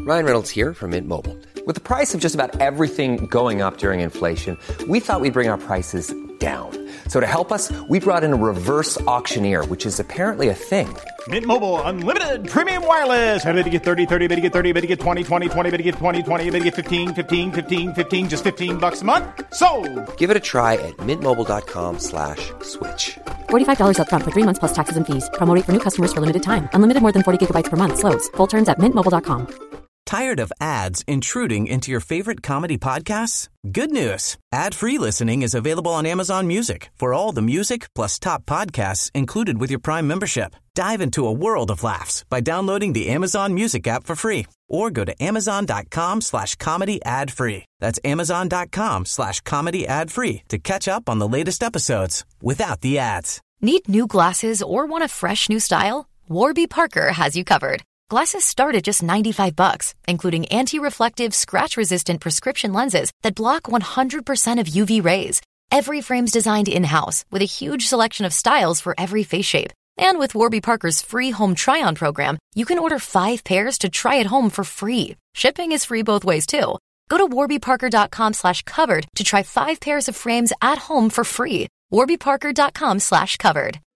Ryan Reynolds here from Mint Mobile. With the price of just about everything going up during inflation, we thought we'd bring our prices down. So to help us, we brought in a reverse auctioneer, which is apparently a thing. Mint Mobile Unlimited Premium Wireless. How to get 30, 30, bit to get 30, bit to get 20, 20, 20, bit to get 20, 20, bit to get 15, 15, 15, 15, just $15 a month? Sold! Give it a try at mintmobile.com/switch. $45 up front for 3 months plus taxes and fees. Promo rate for new customers for limited time. Unlimited more than 40 gigabytes per month. Slows full terms at mintmobile.com. Tired of ads intruding into your favorite comedy podcasts? Good news. Ad-free listening is available on Amazon Music for all the music plus top podcasts included with your Prime membership. Dive into a world of laughs by downloading the Amazon Music app for free or go to amazon.com/comedy ad-free. That's amazon.com/comedy ad-free to catch up on the latest episodes without the ads. Need new glasses or want a fresh new style? Warby Parker has you covered. Glasses start at just $95, including anti-reflective, scratch-resistant prescription lenses that block 100% of UV rays. Every frame's designed in-house with a huge selection of styles for every face shape. And with Warby Parker's free home try-on program, you can order 5 pairs to try at home for free. Shipping is free both ways, too. Go to warbyparker.com/covered to try 5 pairs of frames at home for free. warbyparker.com/covered.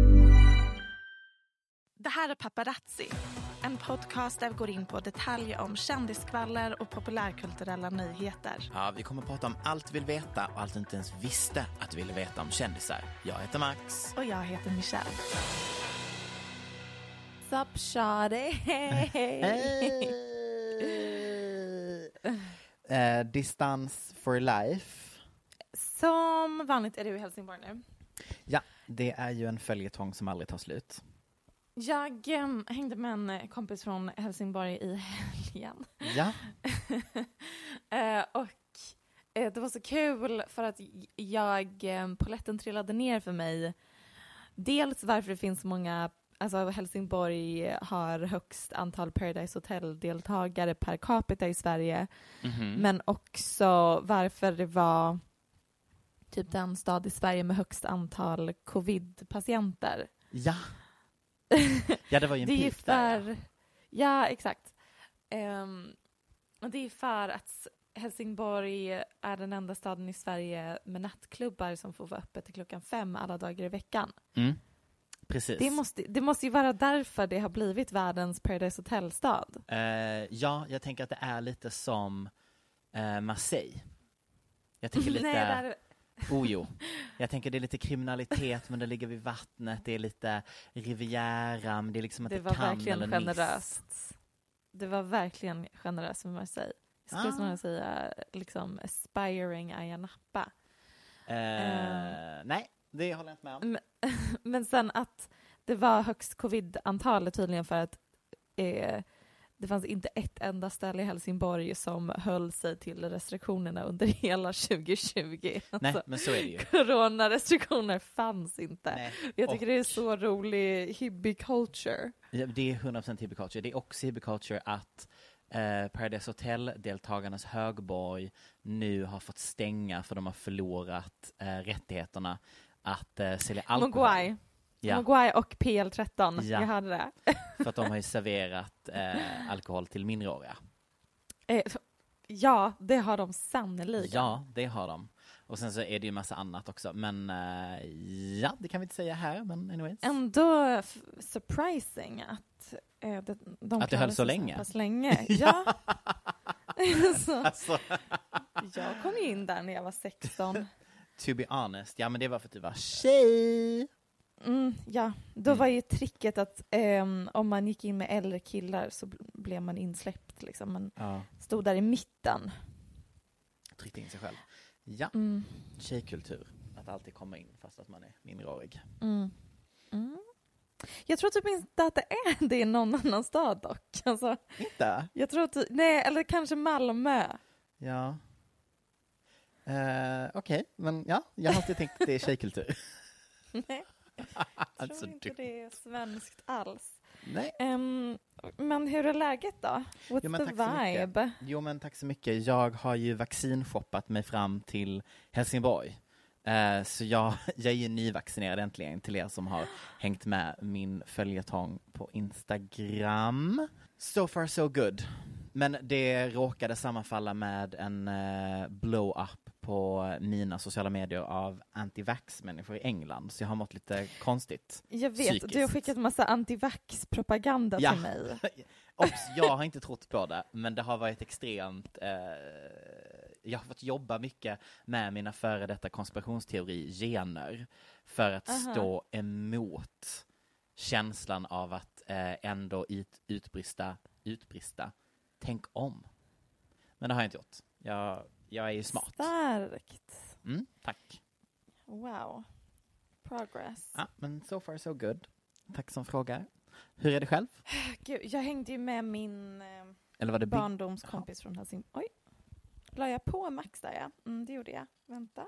Det här är Paparazzi, en podcast där vi går in på detaljer om kändiskvaller och populärkulturella nyheter. Ja, vi kommer att prata om allt du vill veta och allt du inte ens visste att du ville veta om kändisar. Jag heter Max. Och jag heter Michelle. Sup, shawty? Distans for life. Som vanligt är du i Helsingborg nu. Ja, det är ju en följetong som aldrig tar slut. Jag hängde med en kompis från Helsingborg i helgen. Ja. Och det var så kul för att polletten trillade ner för mig. Dels varför det finns så många, alltså Helsingborg har högst antal Paradise Hotel-deltagare per capita i Sverige. Mm-hmm. Men också varför det var typ den stad i Sverige med högst antal covid-patienter. Ja. Ja, det var ju en pik där. Ja, exakt. Och det är för att Helsingborg är den enda staden i Sverige med nattklubbar som får vara öppet till 5:00 alla dagar i veckan. Mm. Precis. Det måste ju vara därför det har blivit världens Paradise Hotel-stad. Ja, jag tänker att det är lite som Marseille. Jag tänker lite... Nej, jo. Jag tänker det är lite kriminalitet, men det ligger vid vattnet. Det är lite Rivieran. Det är liksom att det var kan verkligen eller generöst. Miss. Det var verkligen generöst med Marseille. Jag skulle snarare säga liksom aspiring Ayia Napa. Nej, det håller jag inte med om. Men sen att det var högst covid-antalet tydligen för att det fanns inte ett enda ställe i Helsingborg som höll sig till restriktionerna under hela 2020. Nej, alltså, men så är det ju. Coronarestriktioner fanns inte. Nej. Jag tycker det är så rolig hippie culture. Ja, det är 100% hippie culture. Det är också hippie culture att Paradise Hotel-deltagarnas högborg nu har fått stänga för de har förlorat rättigheterna att sälja alkohol. Mogwai och PL13, ja. Jag hörde det. För att de har ju serverat alkohol till minderåriga. Ja, det har de sannolikt. Ja, det har de. Och sen så är det ju massa annat också. Men ja, det kan vi inte säga här. Men anyways. Ändå surprising att de att det höll så länge. Pass länge. Ja. Alltså. Jag kom ju in där när jag var 16. To be honest. Ja, men det var för att du var tjej. Ja, då var ju tricket att om man gick in med äldre killar så blev man insläppt. Liksom. Man stod där i mitten. Tryckte in sig själv. Ja, tjejkultur. Att alltid komma in fast att man är minderårig. Jag tror typ inte att det är det i någon annan stad dock. Alltså, inte? Jag tror att, nej, eller kanske Malmö. Ja. Okej, men ja, jag har alltid tänkt att det är tjejkultur. Nej. Jag tror inte det är svenskt alls. Nej. Men hur är läget då? What's the vibe? Jo, men tack så mycket. Jag har ju vaccinshoppat mig fram till Helsingborg. Så jag är ju nyvaccinerad äntligen till er som har hängt med min följetong på Instagram. So far so good. Men det råkade sammanfalla med en blow-up på mina sociala medier av anti-vax-människor i England. Så jag har mått lite konstigt. Jag vet, psykiskt. du har skickat massa anti-vax-propaganda till mig. Jag har inte trott på det, men det har varit extremt... jag har fått jobba mycket med mina före detta konspirationsteori-gener för att stå emot känslan av att ändå utbrista. Tänk om. Men det har jag inte gjort. Jag är ju smart. Starkt. Tack. Wow. Progress. Ja, men so far so good. Tack som frågar. Hur är det själv? Gud, jag hängde ju med min Eller var det barndomskompis från Helsingborg. Oj. La jag på Max där, ja? Det gjorde jag. Vänta.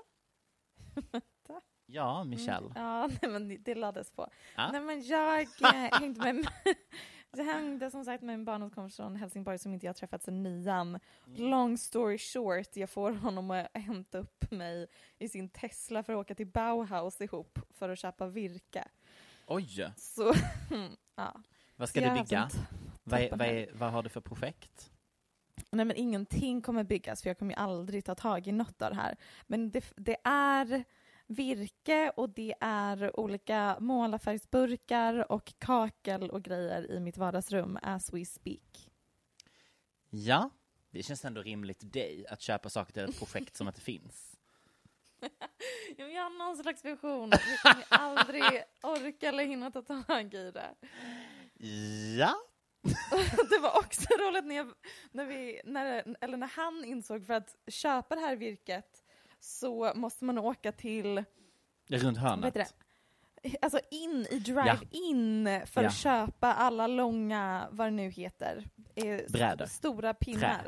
Ja, Michelle. Ja, nej, men det lades på. Ja. Nej, men jag hängde med... Jag hängde som sagt med en barndomskompis från Helsingborg som inte jag träffat sedan 9. Long story short, jag får honom att hämta upp mig i sin Tesla för att åka till Bauhaus ihop för att köpa virke. Oj! Så, ja. Vad ska du bygga? Vad har du för projekt? Nej, men ingenting kommer byggas för jag kommer ju aldrig ta tag i något av det här. Men det är virke och det är olika målarfärgsburkar och kakel och grejer i mitt vardagsrum as we speak. Ja, det känns ändå rimligt dig att köpa saker till ett projekt som inte finns. Jag har någon slags vision. Jag kommer aldrig orka eller hinna ta tag i det. Ja. Det var också roligt när han insåg för att köpa det här virket så måste man åka till runt hörnet. Alltså in i drive-in för att köpa alla långa, vad det nu heter, brädor. Stora pinnar.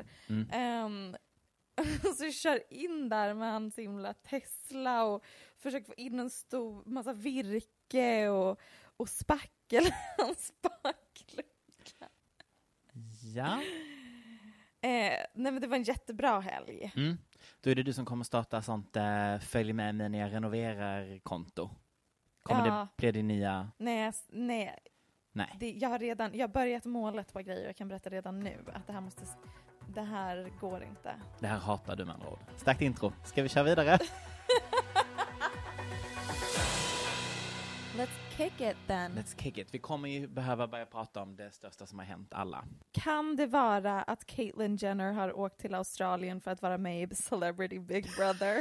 Så kör in där med hans himla Tesla och försöker få in en stor massa virke och spackel. Ja. Nej, men det var en jättebra helg. Då är det du som kommer starta sånt följ med mig när jag renoverar konto. Kommer det bli din nya... Nej. Jag har börjat målet på grejer. Jag kan berätta redan nu att det här går inte. Det här hatar du med andra ord. Starkt intro. Ska vi köra vidare? Let's kick it then. Let's kick it. Vi kommer ju behöva börja prata om det största som har hänt alla. Kan det vara att Caitlyn Jenner har åkt till Australien för att vara med i Celebrity Big Brother?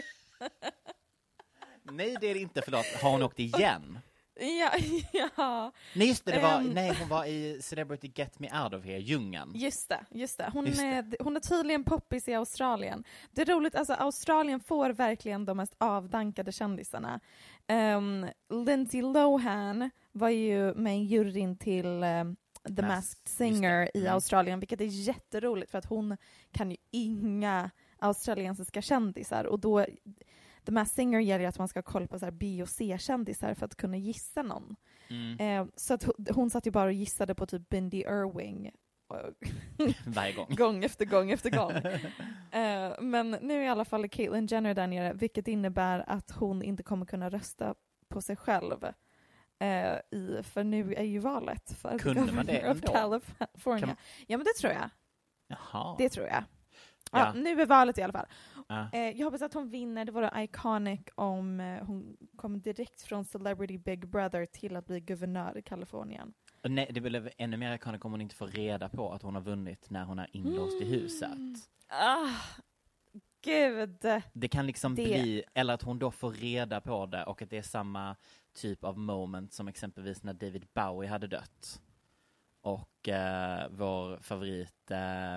Nej, det är det inte. Förlåt. Har hon åkt igen? Ja. Nej, just det. Hon var i Celebrity Get Me Out of Here, djungeln. Just det. Hon är tydligen poppis i Australien. Det är roligt, alltså Australien får verkligen de mest avdankade kändisarna. Lindsay Lohan var ju med i juryn till The Masked Singer i Australien, vilket är jätteroligt för att hon kan ju inga australiensiska kändisar och då The Masked Singer gäller att man ska kolla på så här B- och C-kändisar för att kunna gissa någon. Så att hon satt ju bara och gissade på typ Bindi Irving. Varje gång. gång efter gång. Men nu är i alla fall Caitlyn Jenner där nere, vilket innebär att hon inte kommer kunna rösta på sig själv. För nu är ju valet för Kunde man det ändå? California. Ja, men det tror jag. Jaha. Det tror jag. Ja, nu är valet i alla fall. Jag hoppas att hon vinner. Det vore iconic om hon kom direkt från Celebrity Big Brother till att bli guvernör i Kalifornien. Nej, det blir ännu mer iconic om hon inte får reda på att hon har vunnit när hon är inlåst i huset. Gud. Det kan liksom bli, eller att hon då får reda på det och att det är samma typ av moment som exempelvis när David Bowie hade dött. Och vår favorit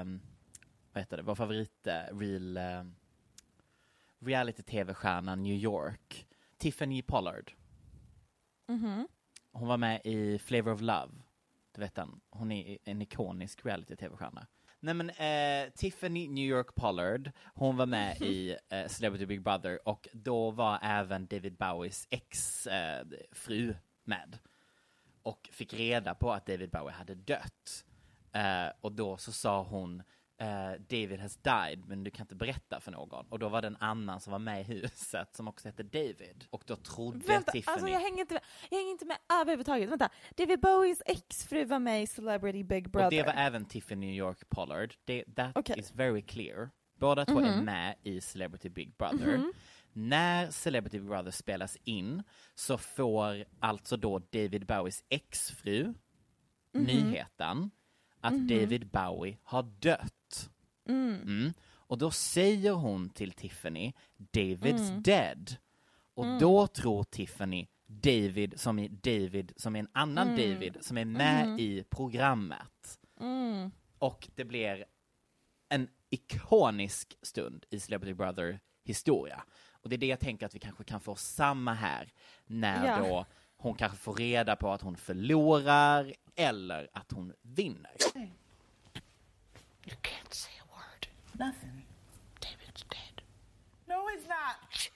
reality-tv-stjärna New York, Tiffany Pollard. Hon var med i Flavor of Love. Du vet den. Hon är en ikonisk reality-tv-stjärna. Nej, men Tiffany New York Pollard, hon var med i Celebrity Big Brother och då var även David Bowies ex-fru med. Och fick reda på att David Bowie hade dött. Och då så sa hon David has died, men du kan inte berätta för någon. Och då var det en annan som var med i huset som också hette David. Och då trodde Tiffany... Alltså jag hänger inte med överhuvudtaget. Vänta, David Bowies exfru var med i Celebrity Big Brother. Och det var även Tiffany New York Pollard. That is very clear. Båda två är med i Celebrity Big Brother. När Celebrity Big Brother spelas in så får alltså då David Bowies exfru nyheten att David Bowie har dött. Och då säger hon till Tiffany, David's dead. Och då tror Tiffany David som är en annan David som är med i programmet. Och det blir en ikonisk stund i Celebrity Brother historia. Och det är det jag tänker att vi kanske kan få samma här när då hon kanske får reda på att hon förlorar eller att hon vinner. You can't say a word. Nothing. David's dead. No, he's not.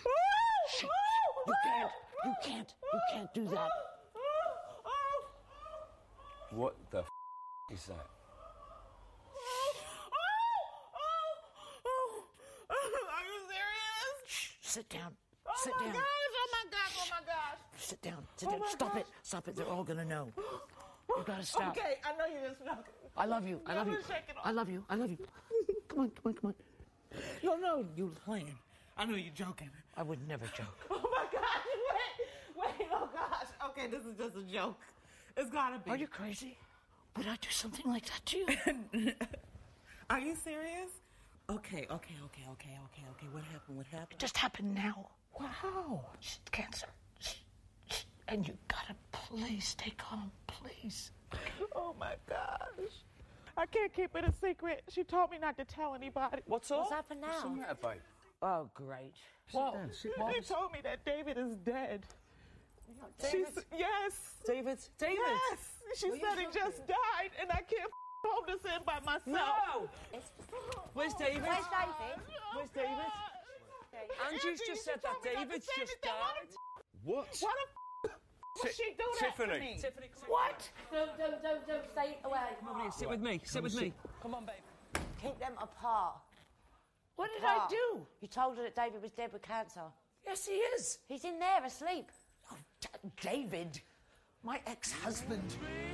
You can't do that. What the is that? Are you serious? Sit down. Sit down. Oh my gosh. Sit down. Stop it. They're all gonna know. You gotta stop. Okay, I know you just know. I love you. I love you. Come on. No, you're playing. I know you're joking. I would never joke. Oh my gosh, wait, oh gosh. Okay, this is just a joke. It's gotta be. Are you crazy? Would I do something like that to you? Are you serious? Okay. What happened? It just happened now. Wow. Cancer. And you gotta please stay calm, please. Oh my gosh. I can't keep it a secret. She told me not to tell anybody. What's happened now? What's the matter, babe? Oh, great. She told me that David is dead. David? Yes. David? Yes. She said he just died, and I can't home this in by myself. No. Where's David? Where's David? Angie's just said that David's just died. What? Why the would she do that to me? Tiffany. What? Don't stay away. Come on here, sit with me. Come on, babe. Keep them apart. What did I do? You told her that David was dead with cancer. Yes, he is. He's in there asleep. Oh, David, my ex-husband.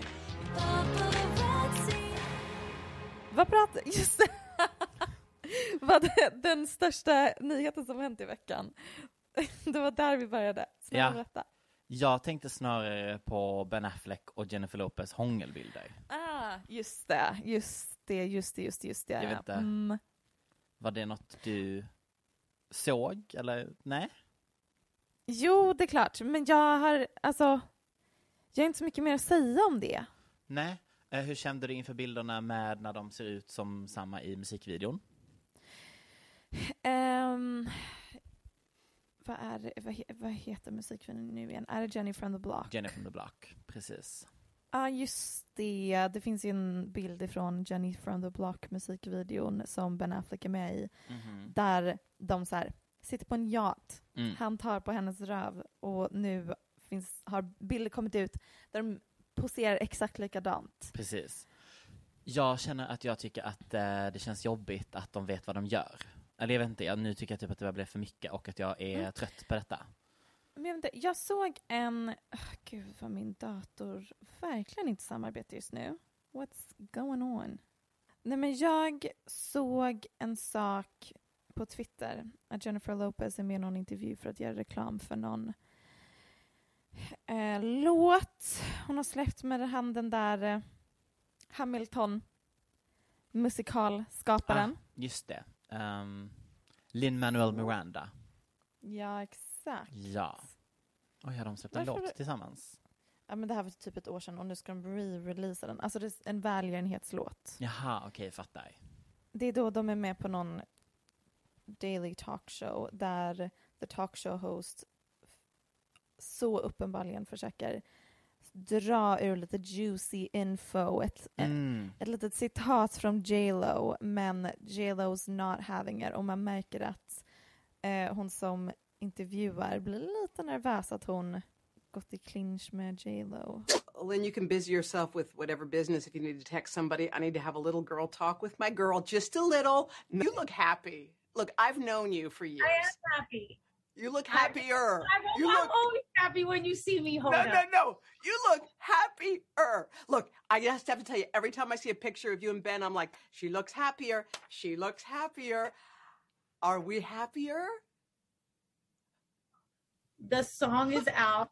Just det. Vad den största nyheten som hänt i veckan. Det var där vi började. Berätta. Jag tänkte snarare på Ben Affleck och Jennifer Lopez hångelbilder. Just det. Jag vet inte. Var det något du såg eller nej? Jo, det är klart. Men jag har inte så mycket mer att säga om det. Nej. Hur kände du inför bilderna med när de ser ut som samma i musikvideon? Vad heter musikvideon nu igen? Är det Jenny from the Block? Jenny from the Block, precis. Ja, just det. Det finns ju en bild ifrån Jenny from the Block musikvideon som Ben Affleck är med i. Där de så här sitter på en yacht. Han tar på hennes röv och nu har bilder kommit ut där de poserar exakt likadant. Precis. Jag känner att jag tycker att det känns jobbigt att de vet vad de gör. Eller jag vet inte, nu tycker jag typ att det blev för mycket och att jag är trött på detta. Men jag såg gud vad min dator verkligen inte samarbetar just nu. What's going on? Nej, men jag såg en sak på Twitter att Jennifer Lopez är med i någon intervju för att göra reklam för någon låt. Hon har släppt med den där Hamilton musikalskaparen. Just det. Lin-Manuel Miranda. Ja, exakt. Ja. Och har de släppt en låt tillsammans? Ja, men det här var typ ett år sedan och nu ska de re-releasa den. Alltså det är en välgörenhetslåt. Jaha, okej, fattar. Det är då de är med på någon daily talkshow där the talkshow host så uppenbarligen försöker dra ur lite juicy info. Ett litet citat från J.Lo, men J.Lo's not having it. Och man märker att hon som intervjuar blir lite nervös att hon gått i clinch med J.Lo. Lynn, you can busy yourself with whatever business. If you need to text somebody, I need to have a little girl talk with my girl, just a little. You look happy. Look, I've known you for years. I am happy. You look happier. I'm always happy when you see me. No. You look happier. Look, I just have to tell you, every time I see a picture of you and Ben, I'm like, she looks happier. She looks happier. Are we happier? The song is out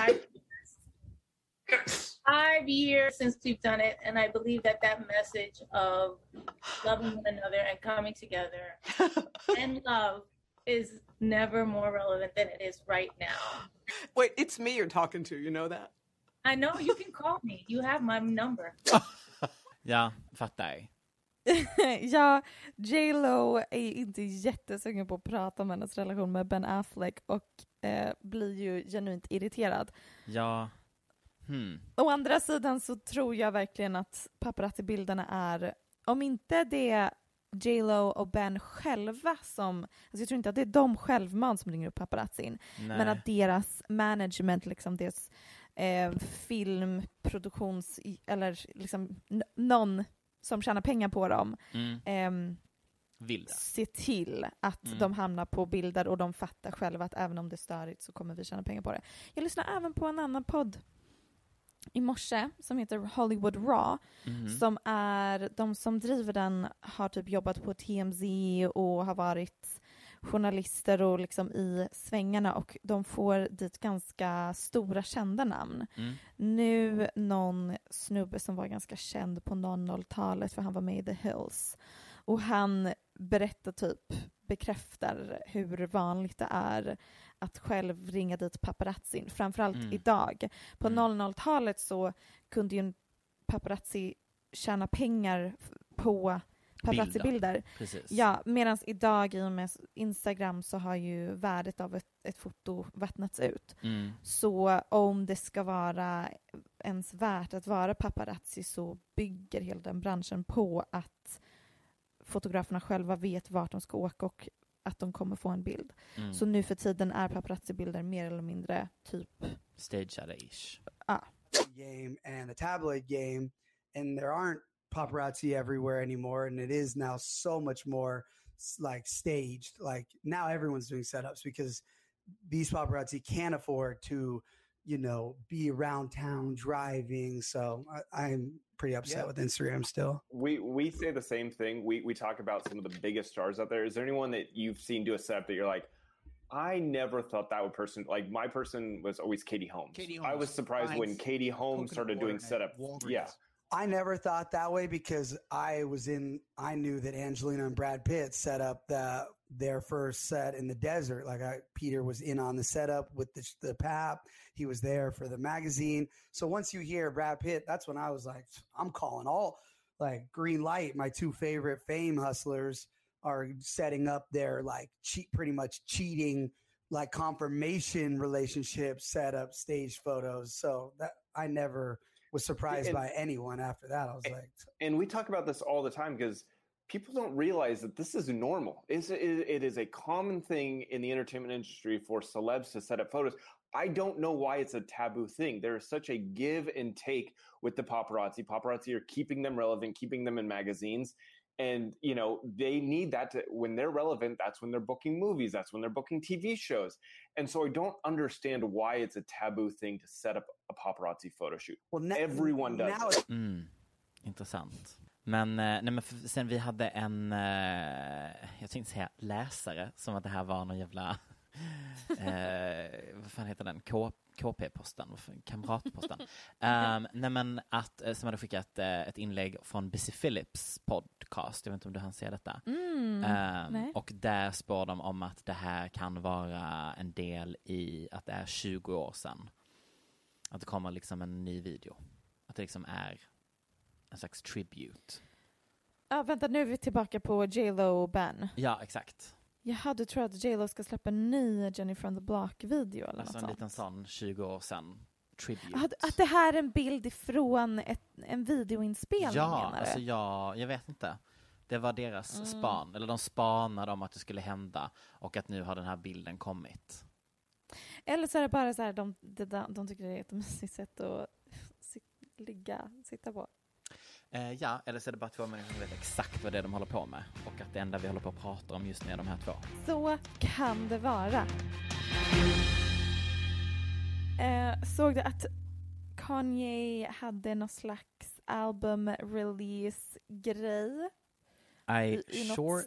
5 years since we've done it, and I believe that message of loving one another and coming together and love is never more relevant than it is right now. Wait, it's me you're talking to, you know that? I know, you can call me. You have my number. Ja, fattar. Ja, J.Lo är inte jättesugen på att prata om hennes relation med Ben Affleck och blir ju genuint irriterad. Ja. Å andra sidan så tror jag verkligen att paparazzi-bilderna är, om inte det J.Lo och Ben själva som, alltså jag tror inte att det är de självmant som ringer upp paparazzin, men att deras management, liksom deras filmproduktions eller liksom någon som tjänar pengar på dem se till att de hamnar på bilder, och de fattar själva att även om det är störigt så kommer vi tjäna pengar på det. Jag lyssnar även på en annan podd i morse som heter Hollywood Raw, som är, de som driver den har typ jobbat på TMZ och har varit journalister och liksom i svängarna, och de får dit ganska stora kända namn. Nu någon snubbe som var ganska känd på 00-talet för han var med i The Hills, och han berättar bekräftar hur vanligt det är att själv ringa dit paparazzin, framförallt idag. På 00-talet så kunde ju en paparazzi tjäna pengar på paparazzi-bilder. Ja, medan idag i och med Instagram så har ju värdet av ett foto vattnats ut. Så om det ska vara ens värt att vara paparazzi så bygger hela den branschen på att fotograferna själva vet vart de ska åka och att de kommer få en bild. Så nu för tiden är paparazzi-bilder mer eller mindre typ stageade-ish. Game and the tabloid game, and there aren't paparazzi everywhere anymore, and it is now so much more like staged. Like now everyone's doing setups because these paparazzi can't afford to, you know, be around town driving. So I'm pretty upset with Instagram still. We say the same thing. We talk about some of the biggest stars out there. Is there anyone that you've seen do a setup that you're like, I never thought that would person, like my person was always Katie Holmes. I was surprised when Katie Holmes started doing setup. Yeah. I never thought that way because I knew that Angelina and Brad Pitt set up their first set in the desert. Like Peter was in on the setup with the pap. He was there for the magazine. So once you hear Brad Pitt, that's when I was like, I'm calling all, like, green light. My two favorite fame hustlers are setting up their like pretty much cheating, like confirmation relationship setup, stage photos. So that I never was surprised by anyone after that. I was like, and we talk about this all the time because people don't realize that this is normal. It is a common thing in the entertainment industry for celebs to set up photos. I don't know why it's a taboo thing. There is such a give and take with the paparazzi. Paparazzi are keeping them relevant, keeping them in magazines. And, you know, they need that when they're relevant, that's when they're booking movies, that's when they're booking TV shows. And so I don't understand why it's a taboo thing to set up a paparazzi photo shoot. Well, everyone does. Intressant. Men sen vi hade en, jag tänkte säga läsare, som att det här var någon jävla, vad fan heter den? KP-posten, kamratposten. Nej, men som hade skickat ett inlägg från Busy Phillips podcast. Jag vet inte om du hann se detta. Och där spår de om att det här kan vara en del i att det är 20 år sedan. Att det kommer liksom en ny video. Att det liksom är en slags tribute. Ja, vänta, nu är vi tillbaka på J.Lo och Ben. Ja, exakt. Jaha, du tror att J.Lo ska släppa en ny Jenny from the Block-video eller alltså något en sånt? liten sån 20 år sedan tribute. Att det här är en bild ifrån en videoinspelning, menar du? Alltså jag vet inte. Det var deras span, eller de spanade om att det skulle hända och att nu har den här bilden kommit. Eller så är det bara så här, de tycker det är ett mysigt sätt att sitta på. Ja, eller så är det bara två människor som vet exakt vad det är de håller på med. Och att det enda vi håller på att prata om just nu är de här två. Så kan det vara. Såg du att Kanye hade någon slags album-release-grej? I något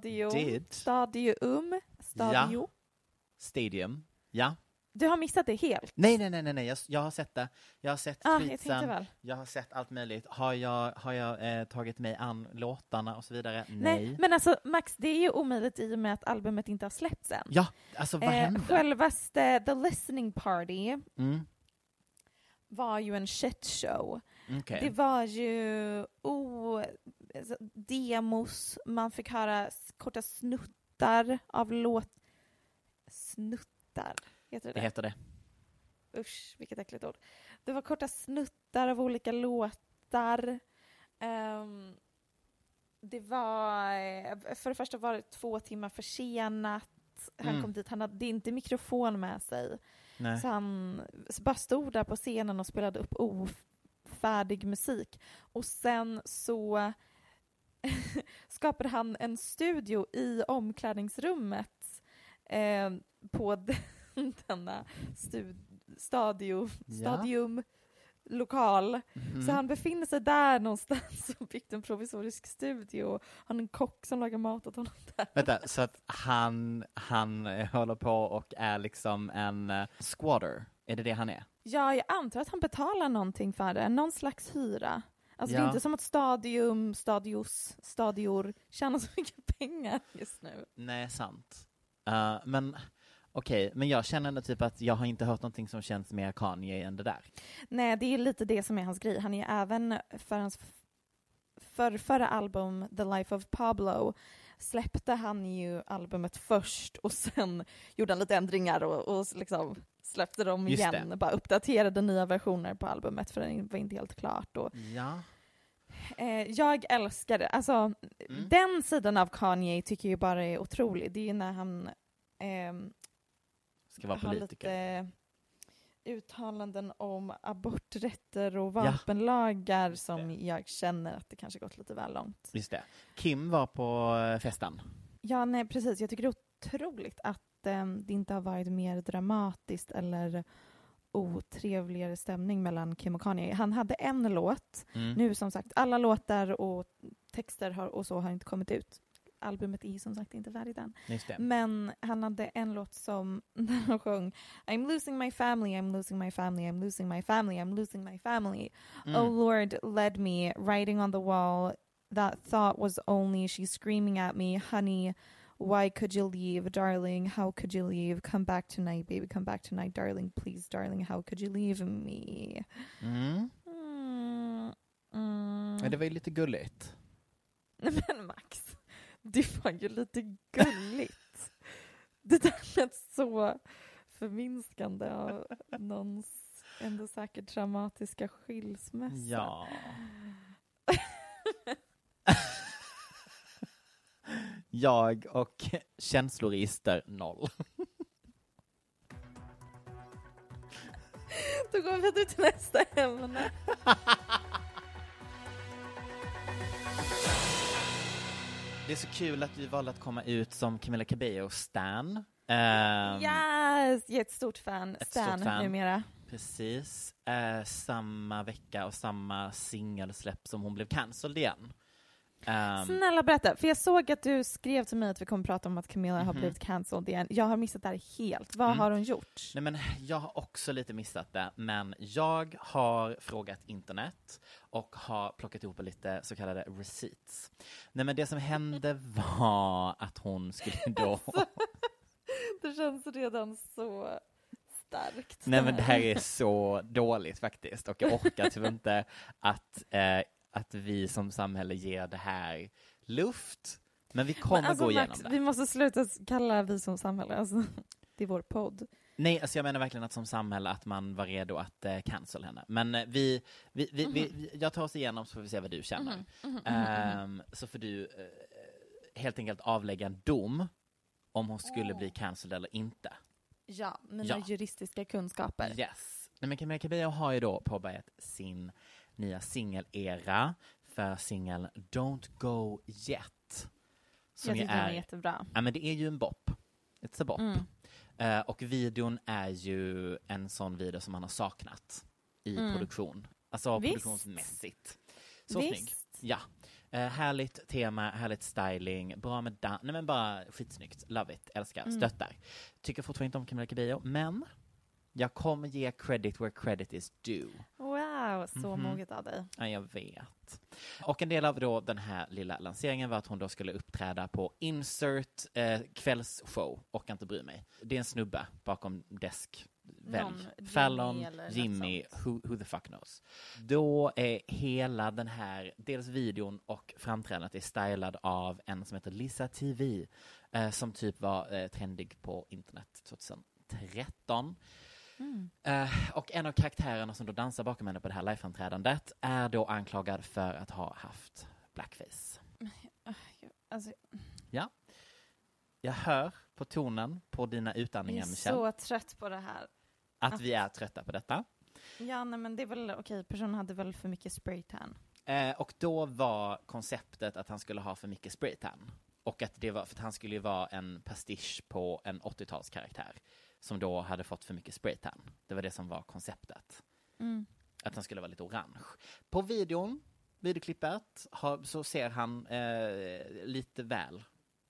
Stadium. Ja. Du har missat det helt? Nej. Jag har sett det. Jag har sett tweetsen. Jag har sett allt möjligt. Har jag tagit mig an låtarna och så vidare? Nej. Men alltså Max, det är ju omöjligt i och med att albumet inte har släppts än. Ja, alltså vad hände? Självaste The Listening Party var ju en shitshow. Okay. Det var ju demos, man fick höra korta snuttar av snuttar. Det heter det. Usch, vilket äckligt ord. Det var korta snuttar av olika låtar. Det var, för det första var det 2 timmar försenat. Han kom dit, han hade inte mikrofon med sig. Nej. Så han bara stod där på scenen och spelade upp ofärdig musik. Och sen så skapade han en studio i omklädningsrummet på denna stadiumlokal. Så han befinner sig där någonstans och byggt en provisorisk studio. Han har en kock som lagar mat åt honom där. Vänta, så att han håller på och är liksom en squatter? Är det han är? Ja, jag antar att han betalar någonting för det. Någon slags hyra. Alltså det är inte som att stadior tjänar så mycket pengar just nu. Nej, sant. Men okej, men jag känner ändå typ att jag har inte hört någonting som känns mer Kanye än det där. Nej, det är lite det som är hans grej. Han är även för hans förra album The Life of Pablo släppte han ju albumet först och sen gjorde han lite ändringar och liksom släppte dem igen. Bara uppdaterade nya versioner på albumet för det var inte helt klart. Och ja. Jag älskar det. Alltså, den sidan av Kanye tycker jag bara är otrolig. Det är ju när han ska vara politiker. Har lite uttalanden om aborträtter och vapenlagar som jag känner att det kanske gått lite väl långt. Just det. Kim var på festen. Ja, nej, precis. Jag tycker det är otroligt att det inte har varit mer dramatiskt eller otrevligare stämning mellan Kim och Kanye. Han hade en låt. Nu som sagt, alla låtar och texter har inte kommit ut. Albumet är som sagt inte färdigt än. Men han hade en låt som när han sjöng I'm losing my family, I'm losing my family, I'm losing my family, I'm losing my family. Oh Lord, led me, writing on the wall. That thought was only she screaming at me, honey, why could you leave, darling? How could you leave? Come back tonight, baby, come back tonight, darling. Please, darling, how could you leave me? Men det var ju lite gulligt. Men Max, det var ju lite gulligt. Det där lät så förminskande av någons ändå säkert traumatiska skilsmässa. Ja. Jag och känsloregister 0. Då går vi vidare till nästa ämne. Det är så kul att vi valde att komma ut som Camila Cabello-stan. Yes, jag är ett stort fan. Stan numera. Precis. Samma vecka och samma singelsläpp som hon blev cancelled igen. Snälla berätta, för jag såg att du skrev till mig att vi kommer prata om att Camilla har blivit cancelled igen. Jag har missat det här helt. Vad har hon gjort? Nej, men jag har också lite missat det, men jag har frågat internet och har plockat ihop lite så kallade receipts. Nej, men det som hände var att hon skulle då... Det känns redan så starkt. Nej, men det här är så dåligt faktiskt, och jag orkar typ inte att vi som samhälle ger det här luft. Men vi kommer gå igenom Max, det. Vi måste sluta kalla vi som samhälle. Alltså, det är vår podd. Nej, alltså jag menar verkligen att som samhälle att man var redo att cancel henne. Men jag tar oss igenom så får vi se vad du känner. Så får du helt enkelt avlägga en dom om hon skulle bli cancelled eller inte. Ja, mina juristiska kunskaper. Yes. Nej, men Camila Cabello har ju då påbörjat sin nya singelera för singeln Don't Go Yet. Som jag tycker den är jättebra. Ja, men det är ju en bop. It's a bop. Och videon är ju en sån video som man har saknat i produktion. Alltså produktionsmässigt. Så snygg. Ja. Härligt tema, härligt styling, bra med nej men bara skitsnyggt. Love it, älskar, stöttar. Tycker fortfarande inte om Camila Cabello, men jag kommer ge credit where credit is due. Wow, så moget av dig. Ja, jag vet. Och en del av då den här lilla lanseringen var att hon då skulle uppträda på Insert kvällsshow och inte bry mig. Det är en snubbe bakom desk. Fallon, Jimmy, who the fuck knows. Då är hela den här, dels videon och framträdandet är stylad av en som heter Lisa TV, som typ var trendig på internet 2013. Och en av karaktärerna som då dansar bakom henne på det här liveframträdandet är då anklagad för att ha haft blackface. Alltså... Ja. Jag hör på tonen på dina utandningar, Michelle. Jag är så trött på det här. Att vi är trötta på detta. Ja, nej, men det är väl okej. Personen hade väl för mycket spraytan. Och då var konceptet att han skulle ha för mycket spraytan. Och att det var för att han skulle ju vara en pastisch på en 80-talskaraktär som då hade fått för mycket spraytan. Det var det som var konceptet. Att han skulle vara lite orange. På videoklippet så ser han lite väl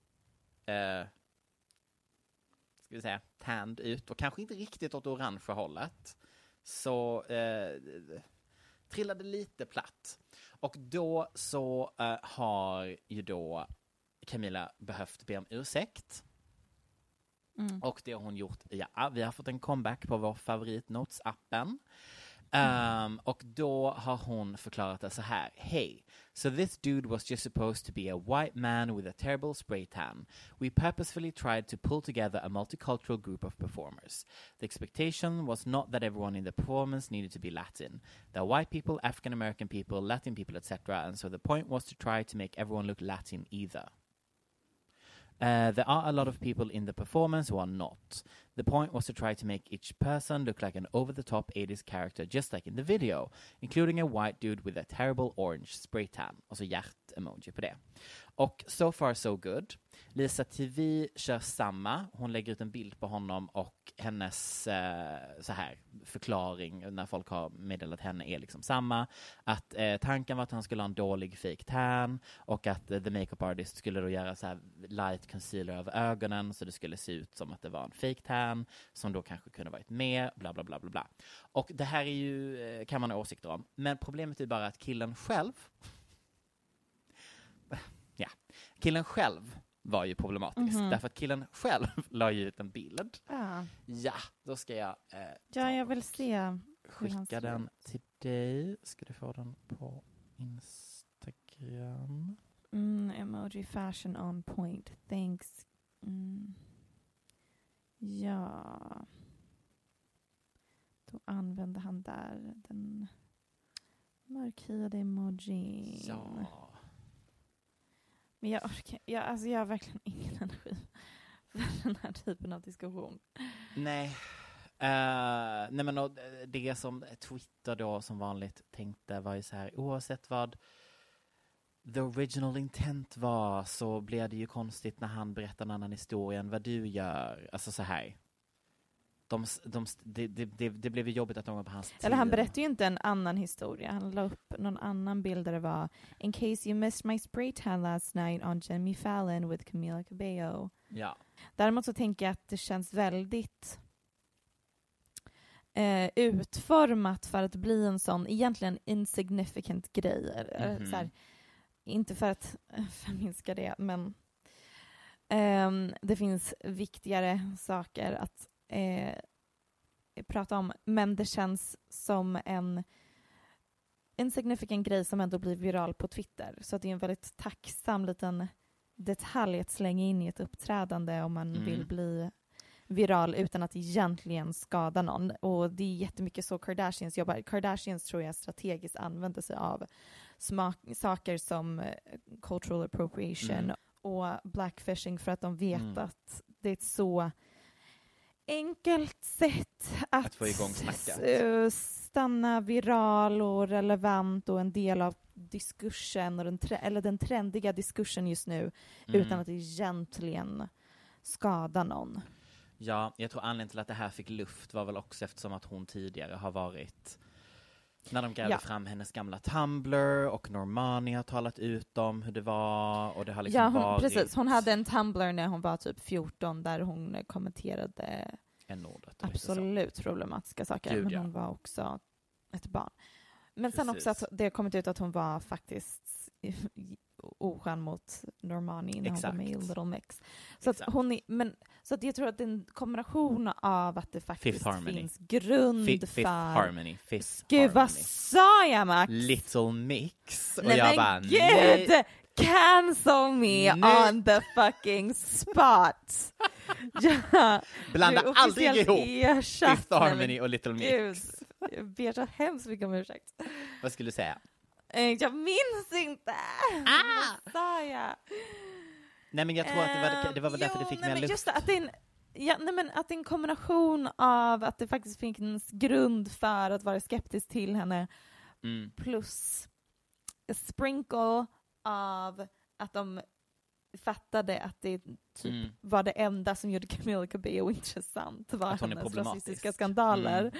ska vi säga tanned ut och kanske inte riktigt åt orange hållet. Så trillade lite platt. Och då så har ju då Camila behövt be om ursäkt. Och det har hon gjort. Ja, vi har fått en comeback på vår favorit Notes-appen. Och då har hon förklarat det så här. Hey, so this dude was just supposed to be a white man with a terrible spray tan. We purposefully tried to pull together a multicultural group of performers. The expectation was not that everyone in the performance needed to be Latin. There are white people, African American people, Latin people, etc. And so the point was to try to make everyone look Latin either. There are a lot of people in the performance who are not. The point was to try to make each person look like an over-the-top 80s character, just like in the video, including a white dude with a terrible orange spray tan. Och så hjärt-emoji på det. Och so far so good. Lisa TV kör samma. Hon lägger ut en bild på honom och hennes så här förklaring när folk har meddelat henne är liksom samma. Att tanken var att han skulle ha en dålig fake tan och att the makeup artist skulle då göra så här light concealer över ögonen så det skulle se ut som att det var en fake tan som då kanske kunde varit med, bla bla bla bla bla. Och det här är ju, kan man ha åsikter om. Men problemet är bara att killen själv var ju problematisk. Därför att killen själv la ju ut en bild. Ja, då ska jag jag vill se. Skicka den till dig. Ska du få den på Instagram? Emoji fashion on point. Thanks. Ja. Då använde han där den mörkhyade emojin. Ja. Men jag har verkligen ingen energi för den här typen av diskussion. Nej. Nej men det som Twitter då som vanligt tänkte var ju så här, oavsett vad the original intent var så blev det ju konstigt när han berättar en annan historia än vad du gör. Alltså så här. Det blev ju jobbigt att någon på hans tid. Eller han berättade ju inte en annan historia. Han la upp någon annan bild där det var in case you missed my spray tan last night on Jimmy Fallon with Camila Cabello. Ja. Däremot så tänker jag att det känns väldigt utformat för att bli en sån egentligen insignificant grej. Så här, inte för att förminska det, men det finns viktigare saker att prata om, men det känns som en insignificant grej som ändå blir viral på Twitter, så att det är en väldigt tacksam liten detalj att slänga in i ett uppträdande om man vill bli viral utan att egentligen skada någon. Och det är jättemycket så Kardashians jobbar. Kardashians tror jag strategiskt använder sig av saker som cultural appropriation och blackfishing för att de vet att det är ett så enkelt sätt att få igång snacket. Stanna viral och relevant och en del av diskursen och den trendiga diskursen just nu utan att det egentligen skada någon. Ja, jag tror anledningen till att det här fick luft var väl också eftersom att hon tidigare har varit, när de grävde fram hennes gamla Tumblr och Normani har talat ut om hur det var och det har liksom varit... Precis. Hon hade en Tumblr när hon var typ 14 där hon kommenterade absolut problematiska saker. Gud, men hon var också ett barn. Men sen också att det har kommit ut att hon var faktiskt oskön mot Normani när hon var med i Little Mix. Så att så att jag tror att det är en kombination av att det faktiskt finns grund Fifth Harmony. Gud, vad sa jag, Max? Little Mix. Och nej, jag men bara, gud! nej. Cancel me on the fucking spot. Ja, blanda aldrig ihop Fifth Harmony men och Little Mix. Gud, jag ber så hemskt mycket om ursäkt. Vad skulle du säga? Jag minns inte. Vad sa jag? Nej, men jag tror att det var väl därför det fick mer luft. Just det, att det är en kombination av att det faktiskt finns grund för att vara skeptisk till henne plus sprinkle av att de fattade att det typ var det enda som gjorde Camila Cabello intressant var hennes rasistiska skandaler.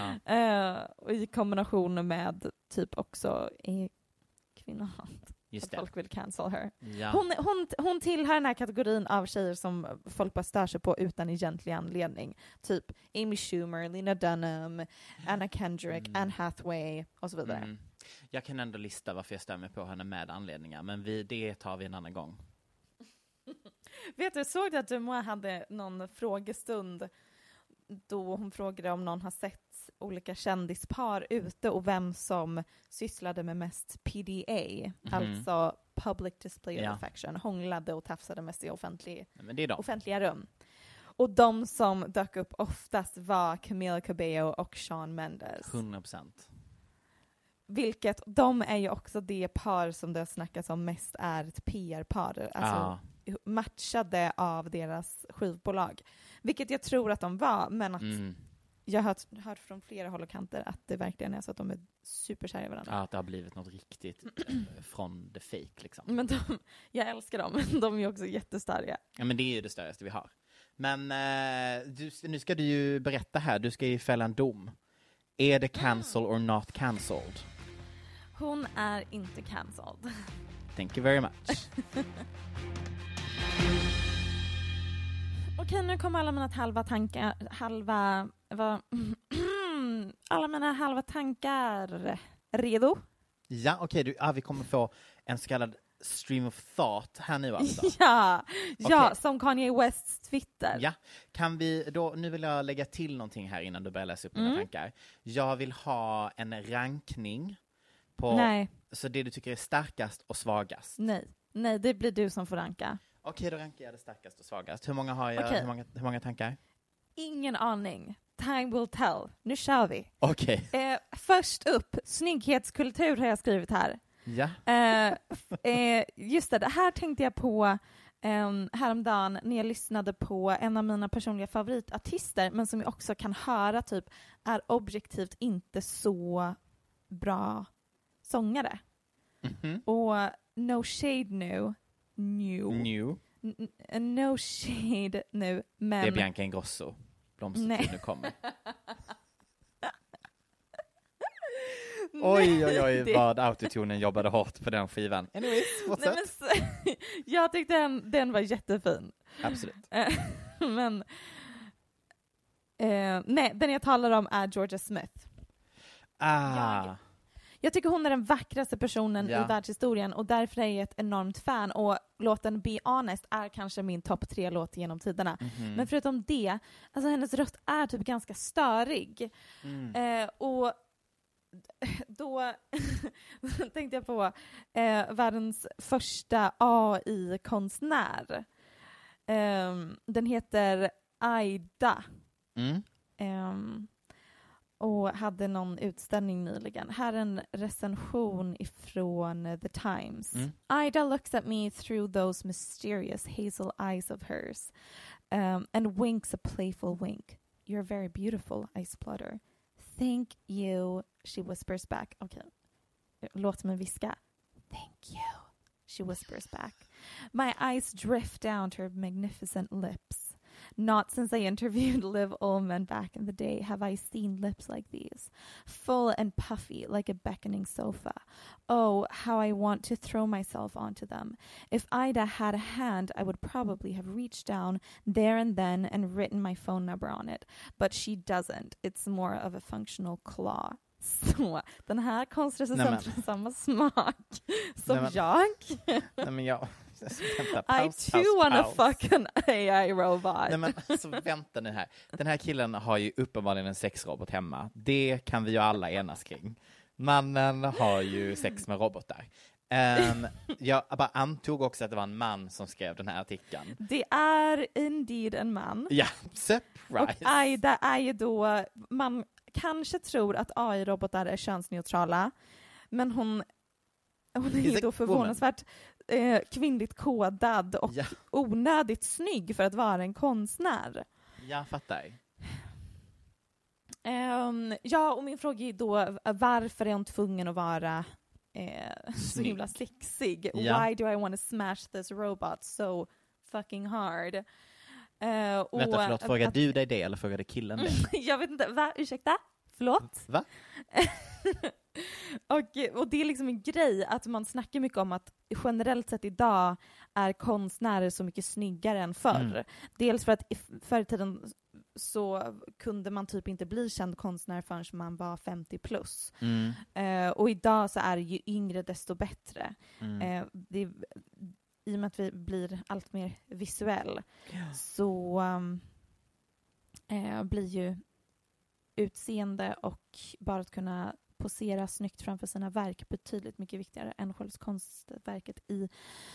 Och i kombination med typ också kvinnohat. Att folk vill cancel her. Ja. Hon tillhör den här kategorin av tjejer som folk bara stör sig på utan egentlig anledning. Typ Amy Schumer, Lena Dunham, Anna Kendrick, Anne Hathaway och så vidare. Jag kan ändå lista varför jag stämmer på henne med anledningar, men det tar vi en annan gång. Vet du, såg du att Dumois hade någon frågestund då hon frågade om någon har sett olika kändispar ute och vem som sysslade med mest PDA, alltså public display of affection, hånglade och tafsade mest i offentliga rum. Och de som dök upp oftast var Camila Cabello och Shawn Mendes. 100%. Vilket, de är ju också det par som det har snackats om mest är ett PR-par. Alltså matchade av deras skivbolag. Vilket jag tror att de var, men att jag har hört från flera håll och kanter att det verkligen är så att de är superkära i varandra. Ja, att det har blivit något riktigt från the fake liksom. Men jag älskar dem, men de är ju också jättestarka. Ja, men det är ju det största vi har. Men nu ska du ju berätta här, du ska ju fälla en dom. Är det cancel or not cancelled? Hon är inte cancelled. Thank you very much. Okej, nu kommer alla mina halva tankar. Redo? Ja, okej. Vi kommer få en så kallad stream of thought här nu alltså. Ja, som Kanye Wests Twitter. Ja, kan vi då, nu vill jag lägga till någonting här innan du börjar läsa upp mina tankar. Jag vill ha en rankning på så det du tycker är starkast och svagast. Nej, det blir du som får ranka. Okej, då rankar jag det starkast och svagast. Hur många har jag? Okay. Hur många tankar? Ingen aning. Time will tell. Nu kör vi. Okej. Först upp, snygghetskultur har jag skrivit här. Ja. Just det här tänkte jag på häromdagen när jag lyssnade på en av mina personliga favoritartister, men som jag också kan höra typ är objektivt inte så bra sångare. Och no shade nu. No shade nu, men... Det är Bianca Ingrosso. Blomstertid nu kommer. Oj, vad autotunen jobbade hårt på den skivan. Anyways, fortsätt. Jag tyckte den var jättefin. Absolut. Men den jag talar om är Georgia Smith. Jag tycker hon är den vackraste personen i världshistorien och därför är jag ett enormt fan. Och låten Be Honest är kanske min topp 3-låt genom tiderna. Men förutom det, alltså hennes röst är typ ganska störig. Och då tänkte jag på världens första AI-konstnär. Den heter Aida. Och hade någon utställning nyligen. Här är en recension ifrån The Times. Ida looks at me through those mysterious hazel eyes of hers and winks a playful wink. You're very beautiful, I splutter. Thank you, she whispers back. Okay. Låt mig viska. Thank you, she whispers back. My eyes drift down to her magnificent lips. Not since I interviewed Liv Ullmann back in the day have I seen lips like these. Full and puffy, like a beckoning sofa. Oh, how I want to throw myself onto them. If Ida had a hand, I would probably have reached down there and then and written my phone number on it. But she doesn't. It's more of a functional claw. Så, den här konstrecensenten har samma smak som jag. Nej, men jag... I too wanna fuck an AI robot. Nej, men alltså, vänta nu här. Den här killen har ju uppenbarligen en sexrobot hemma. Det kan vi ju alla enas kring. Mannen har ju sex med robotar. Jag bara antog också att det var en man som skrev den här artikeln. Det är indeed en man. Ja, surprise. Och Aida är ju då, man kanske tror att AI-robotar är könsneutrala, men hon är ju då förvånansvärt kvinnligt kodad och onödigt snygg för att vara en konstnär. Jag fattar. Ja, och min fråga är då, varför är hon tvungen att vara så himla sexig? Ja. Why do I want to smash this robot so fucking hard? Vänta, förlåt, frågar du dig det eller frågade killen det? Jag vet inte, va? Ursäkta? Förlåt? Va? och det är liksom en grej att man snackar mycket om att generellt sett idag är konstnärer så mycket snyggare än förr. Dels för att förr i tiden så kunde man typ inte bli känd konstnär förrän man var 50 plus. Och idag så är det ju yngre desto bättre. I och med att vi blir allt mer visuell så blir ju utseende och bara att kunna posera snyggt framför sina verk betydligt mycket viktigare än själva konstverket i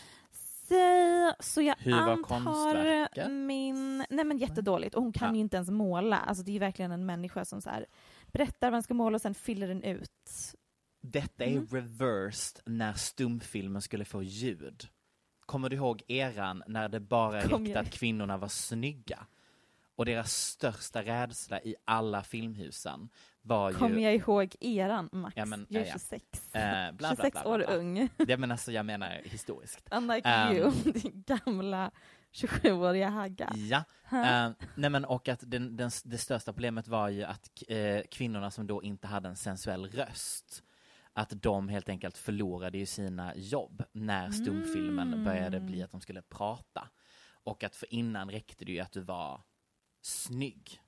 sig. Så jag Hur var antar konstverket? Nej men jättedåligt. Och hon kan ju inte ens måla. Alltså det är verkligen en människa som så här berättar vad man ska måla och sen fyller den ut. Detta är reversed när stumfilmen skulle få ljud. Kommer du ihåg eran när det bara räckte att kvinnorna var snygga? Och deras största rädsla i alla filmhusen var ju... Kommer jag ihåg eran, Max? Ja, men, jag är 26. Bla, bla, 26 bla, bla, år bla. ung. Det men alltså, jag menar historiskt. Unlike you, din gamla 27-åriga hagga. Ja, nej men och att det största problemet var ju att kvinnorna som då inte hade en sensuell röst, att de helt enkelt förlorade ju sina jobb när stumfilmen började bli att de skulle prata. Och att för innan räckte det ju att du var snygg.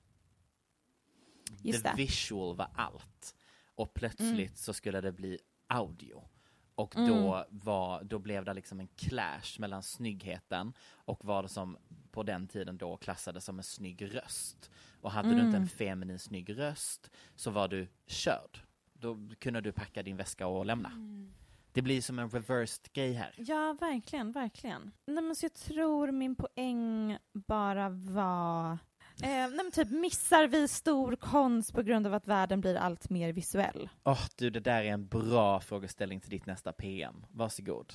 Just The det. visual var allt. Och plötsligt så skulle det bli audio. Och då blev det liksom en clash mellan snyggheten och vad det som på den tiden då klassades som en snygg röst. Och hade du inte en feminin snygg röst så var du körd. Då kunde du packa din väska och lämna. Det blir som en reversed grej här. Ja, verkligen, verkligen. Nej, men så jag tror min poäng bara var... nej, men typ missar vi stor konst på grund av att världen blir allt mer visuell? Du, det där är en bra frågeställning till ditt nästa PM. Varsågod.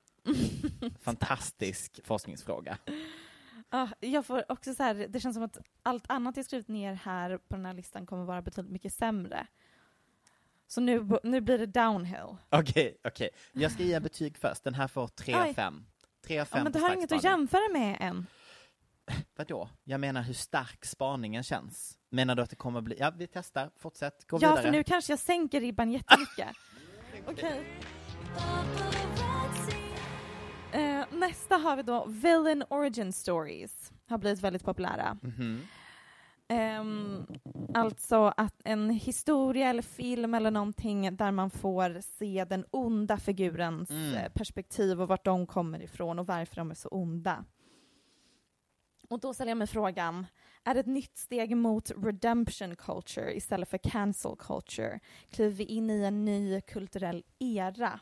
Fantastisk forskningsfråga. Jag får också så här, det känns som att allt annat jag skrivit ner här på den här listan kommer vara betydligt mycket sämre. Så nu blir det downhill. Okej. Jag ska ge betyg först. Den här får 3 av 5. 3 av 5 men på du har stark inget att spaning. jämföra med än. Vadå? Jag menar hur stark spaningen känns. Menar du att det kommer bli... Ja, vi testar. Fortsätt. Gå vidare. Ja, för nu kanske jag sänker ribban jättemycket. Okej. Nästa har vi då Villain Origin Stories. Har blivit väldigt populära. Alltså att en historia eller film eller någonting där man får se den onda figurens perspektiv och vart de kommer ifrån och varför de är så onda. Och då ställer jag mig frågan, är det ett nytt steg mot redemption culture istället för cancel culture? Kliver vi in i en ny kulturell era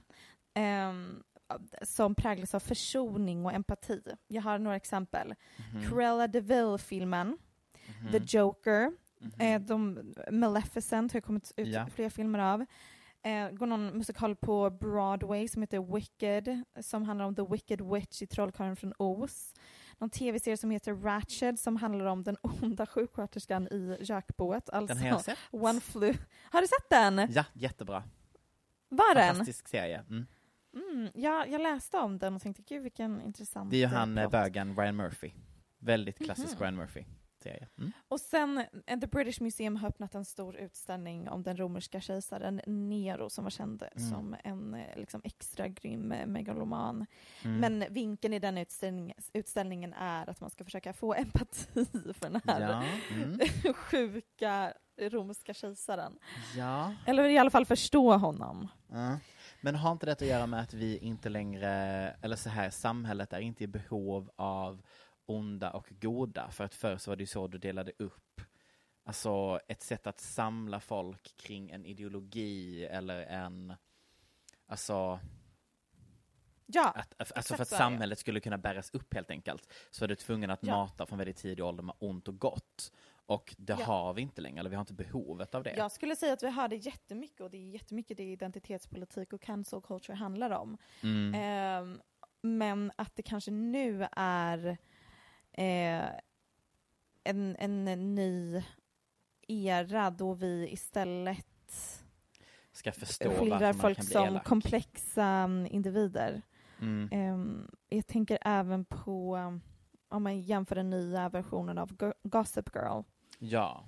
som präglas av försoning och empati? Jag har några exempel. Cruella de Vil-filmen, The Joker, Maleficent har kommit ut flera filmer av. Går någon musikal på Broadway som heter Wicked, som handlar om The Wicked Witch i Trollkarlen från Oz. någon tv-serie som heter Ratched som handlar om den onda sjuksköterskan i Jökboet. Alltså, Den har jag sett. One Flew. Har du sett den? Ja, jättebra. Var den? Fantastisk serie. Jag läste om den och tänkte, gud vilken intressant. Det är ju han plott. bögen Ryan Murphy. Väldigt klassisk Ryan Murphy-serie. Och sen The British Museum har öppnat en stor utställning om den romerska kejsaren Nero som var känd som en liksom extra grym megaloman. Men vinkeln i den utställningen är att man ska försöka få empati för den här sjuka romerska kejsaren. Ja. Eller i alla fall förstå honom. Men har inte det att göra med att vi inte längre, eller så här, samhället är inte i behov av onda och goda? För att förr så var det ju så du delade upp. Alltså ett sätt att samla folk kring en ideologi eller en, alltså alltså för att samhället skulle kunna bäras upp helt enkelt, så är du tvungen att mata från väldigt tidig ålder med ont och gott. Och det har vi inte längre, eller vi har inte behovet av det. Jag skulle säga att vi har det jättemycket, och det är jättemycket det identitetspolitik och cancel culture handlar om. Men att det kanske nu är en ny era då vi istället ska förstå skildrar folk kan bli som elak. komplexa individer. Jag tänker även på om man jämför den nya versionen av Gossip Girl. Ja.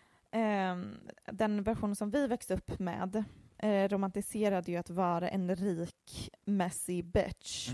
Den versionen som vi växte upp med romantiserade ju att vara en rik, messy bitch.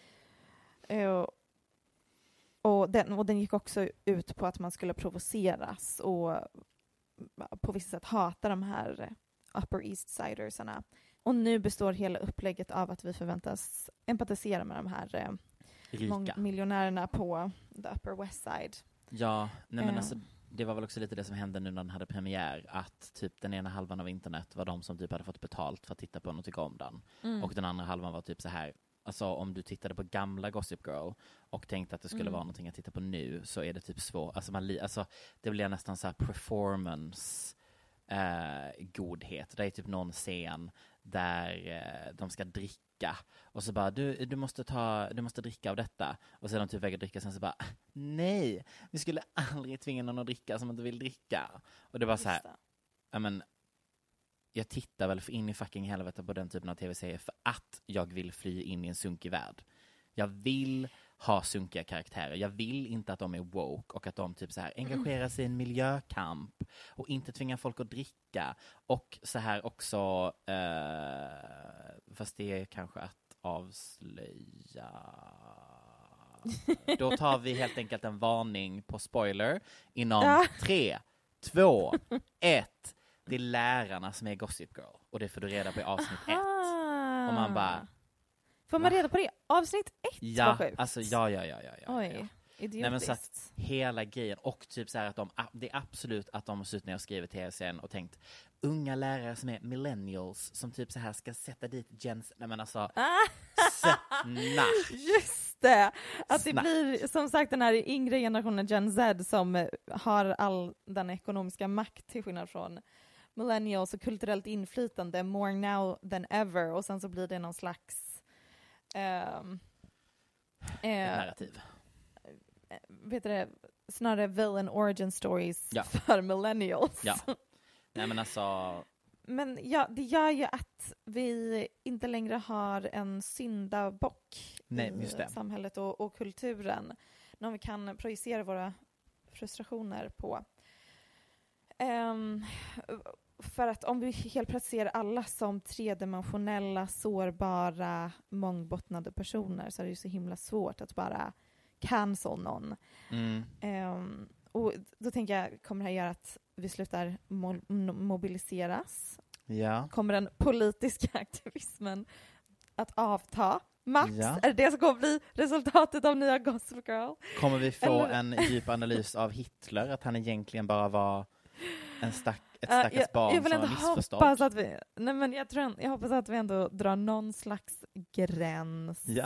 Och den gick också ut på att man skulle provoceras och på vissa sätt hata de här Upper East Sidersarna. Och nu består hela upplägget av att vi förväntas empatisera med de här miljonärerna på the Upper West Side. Ja, nej men alltså, det var väl också lite det som hände nu när den hade premiär, att typ den ena halvan av internet var de som typ hade fått betalt för att titta på den och tycka om den. Och den andra halvan var typ så här, alltså om du tittade på gamla Gossip Girl och tänkte att det skulle vara någonting att titta på nu, så är det typ svårt. Alltså det blir nästan så här performance godhet. Det är typ någon scen där de ska dricka och så bara du måste dricka av detta, och så är de typ väg att dricka, sen så bara nej, vi skulle aldrig tvinga någon att dricka som inte vill dricka. Och det var så här, jag tittar väl för in i fucking helvete på den typen av tv-serier för att jag vill fly in i en sunkig värld. Jag vill ha sunkiga karaktärer. Jag vill inte att de är woke och att de typ så här engagerar sig i en miljökamp och inte tvingar folk att dricka. Och så här också, fast det är kanske att avslöja. Då tar vi helt enkelt en varning på spoiler inom 3, 2, 1. Det är lärarna som är Gossip Girl. Och det får du reda på i avsnitt 1. Och man bara... Får man reda på det? Avsnitt 1 ja, var sjukt. Alltså, ja. Oj, idiotiskt. Nej, men så att hela grejen, och typ så här att det är absolut att de har suttit ner och skrivit tv-serien och tänkt unga lärare som är millennials som typ så här ska sätta dit Jens. Nej men alltså just det, att det blir som sagt den här yngre generationen Gen Z som har all den ekonomiska makt till skillnad från millennials och kulturellt inflytande more now than ever, och sen så blir det någon slags narrativ. Vet du det, snarare villain origin stories för millennials. Ja. Nej men alltså. Men ja, det gör ju att vi inte längre har en syndabock i samhället och kulturen. Någon vi kan projicera våra frustrationer på. För att om vi helt plötsligt ser alla som tredimensionella, sårbara, mångbottnade personer, så är det ju så himla svårt att bara cancel någon. Och då tänker jag, kommer det här göra att vi slutar mobiliseras? Ja. Kommer den politiska aktivismen att avta? Max, är det det som kommer bli resultatet av nya Gossip Girl? Kommer vi få en djup analys av Hitler, att han egentligen bara var ett stackars barn jag vill som ändå var missförstådd? Hoppas att vi, nej men jag hoppas att vi ändå drar någon slags gräns. Ja.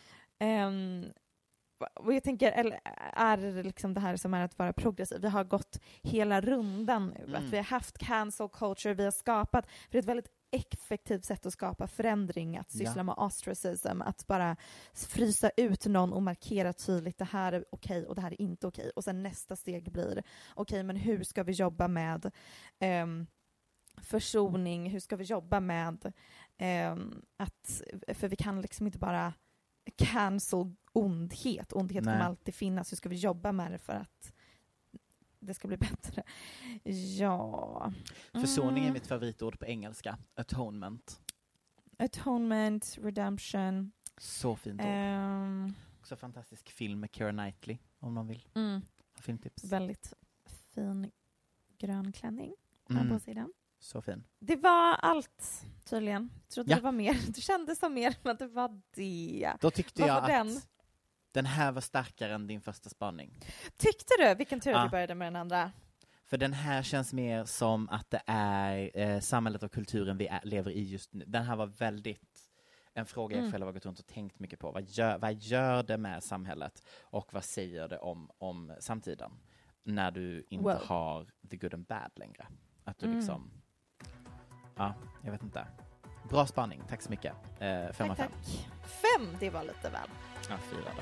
Och jag tänker, eller är det liksom det här som är att vara progressiv? Vi har gått hela rundan nu. Att vi har haft cancel culture, vi har skapat, för det är ett väldigt effektivt sätt att skapa förändring, att syssla med ostracism, att bara frysa ut någon och markera tydligt det här är okej och det här är inte okej. Och sen nästa steg blir okej, men hur ska vi jobba med försoning, hur ska vi jobba med att, för vi kan liksom inte bara cancel ondhet kommer alltid finnas, hur ska vi jobba med det för att det ska bli bättre? Ja. Försoning är mitt favoritord på engelska. Atonement. Atonement, redemption. Så fint ord. Också fantastisk film med Keira Knightley, om någon vill ha filmtips. Väldigt fin grön klänning här på sidan. Så fin. Det var allt, tydligen. Jag trodde det var mer. Det kändes som mer än att det var det. Då tyckte jag att den här var starkare än din första spaning. Tyckte du? Vilken tur vi började med den andra. För den här känns mer som att det är samhället och kulturen vi lever i just nu. Den här var väldigt en fråga jag själv har gått runt och tänkt mycket på. Vad gör det med samhället och vad säger det om samtiden när du inte har the good and bad längre? Att du liksom... Ja, jag vet inte. Bra spaning, tack så mycket. 5 av 5. Tack. 5, det var lite väl. Ja, 4 då.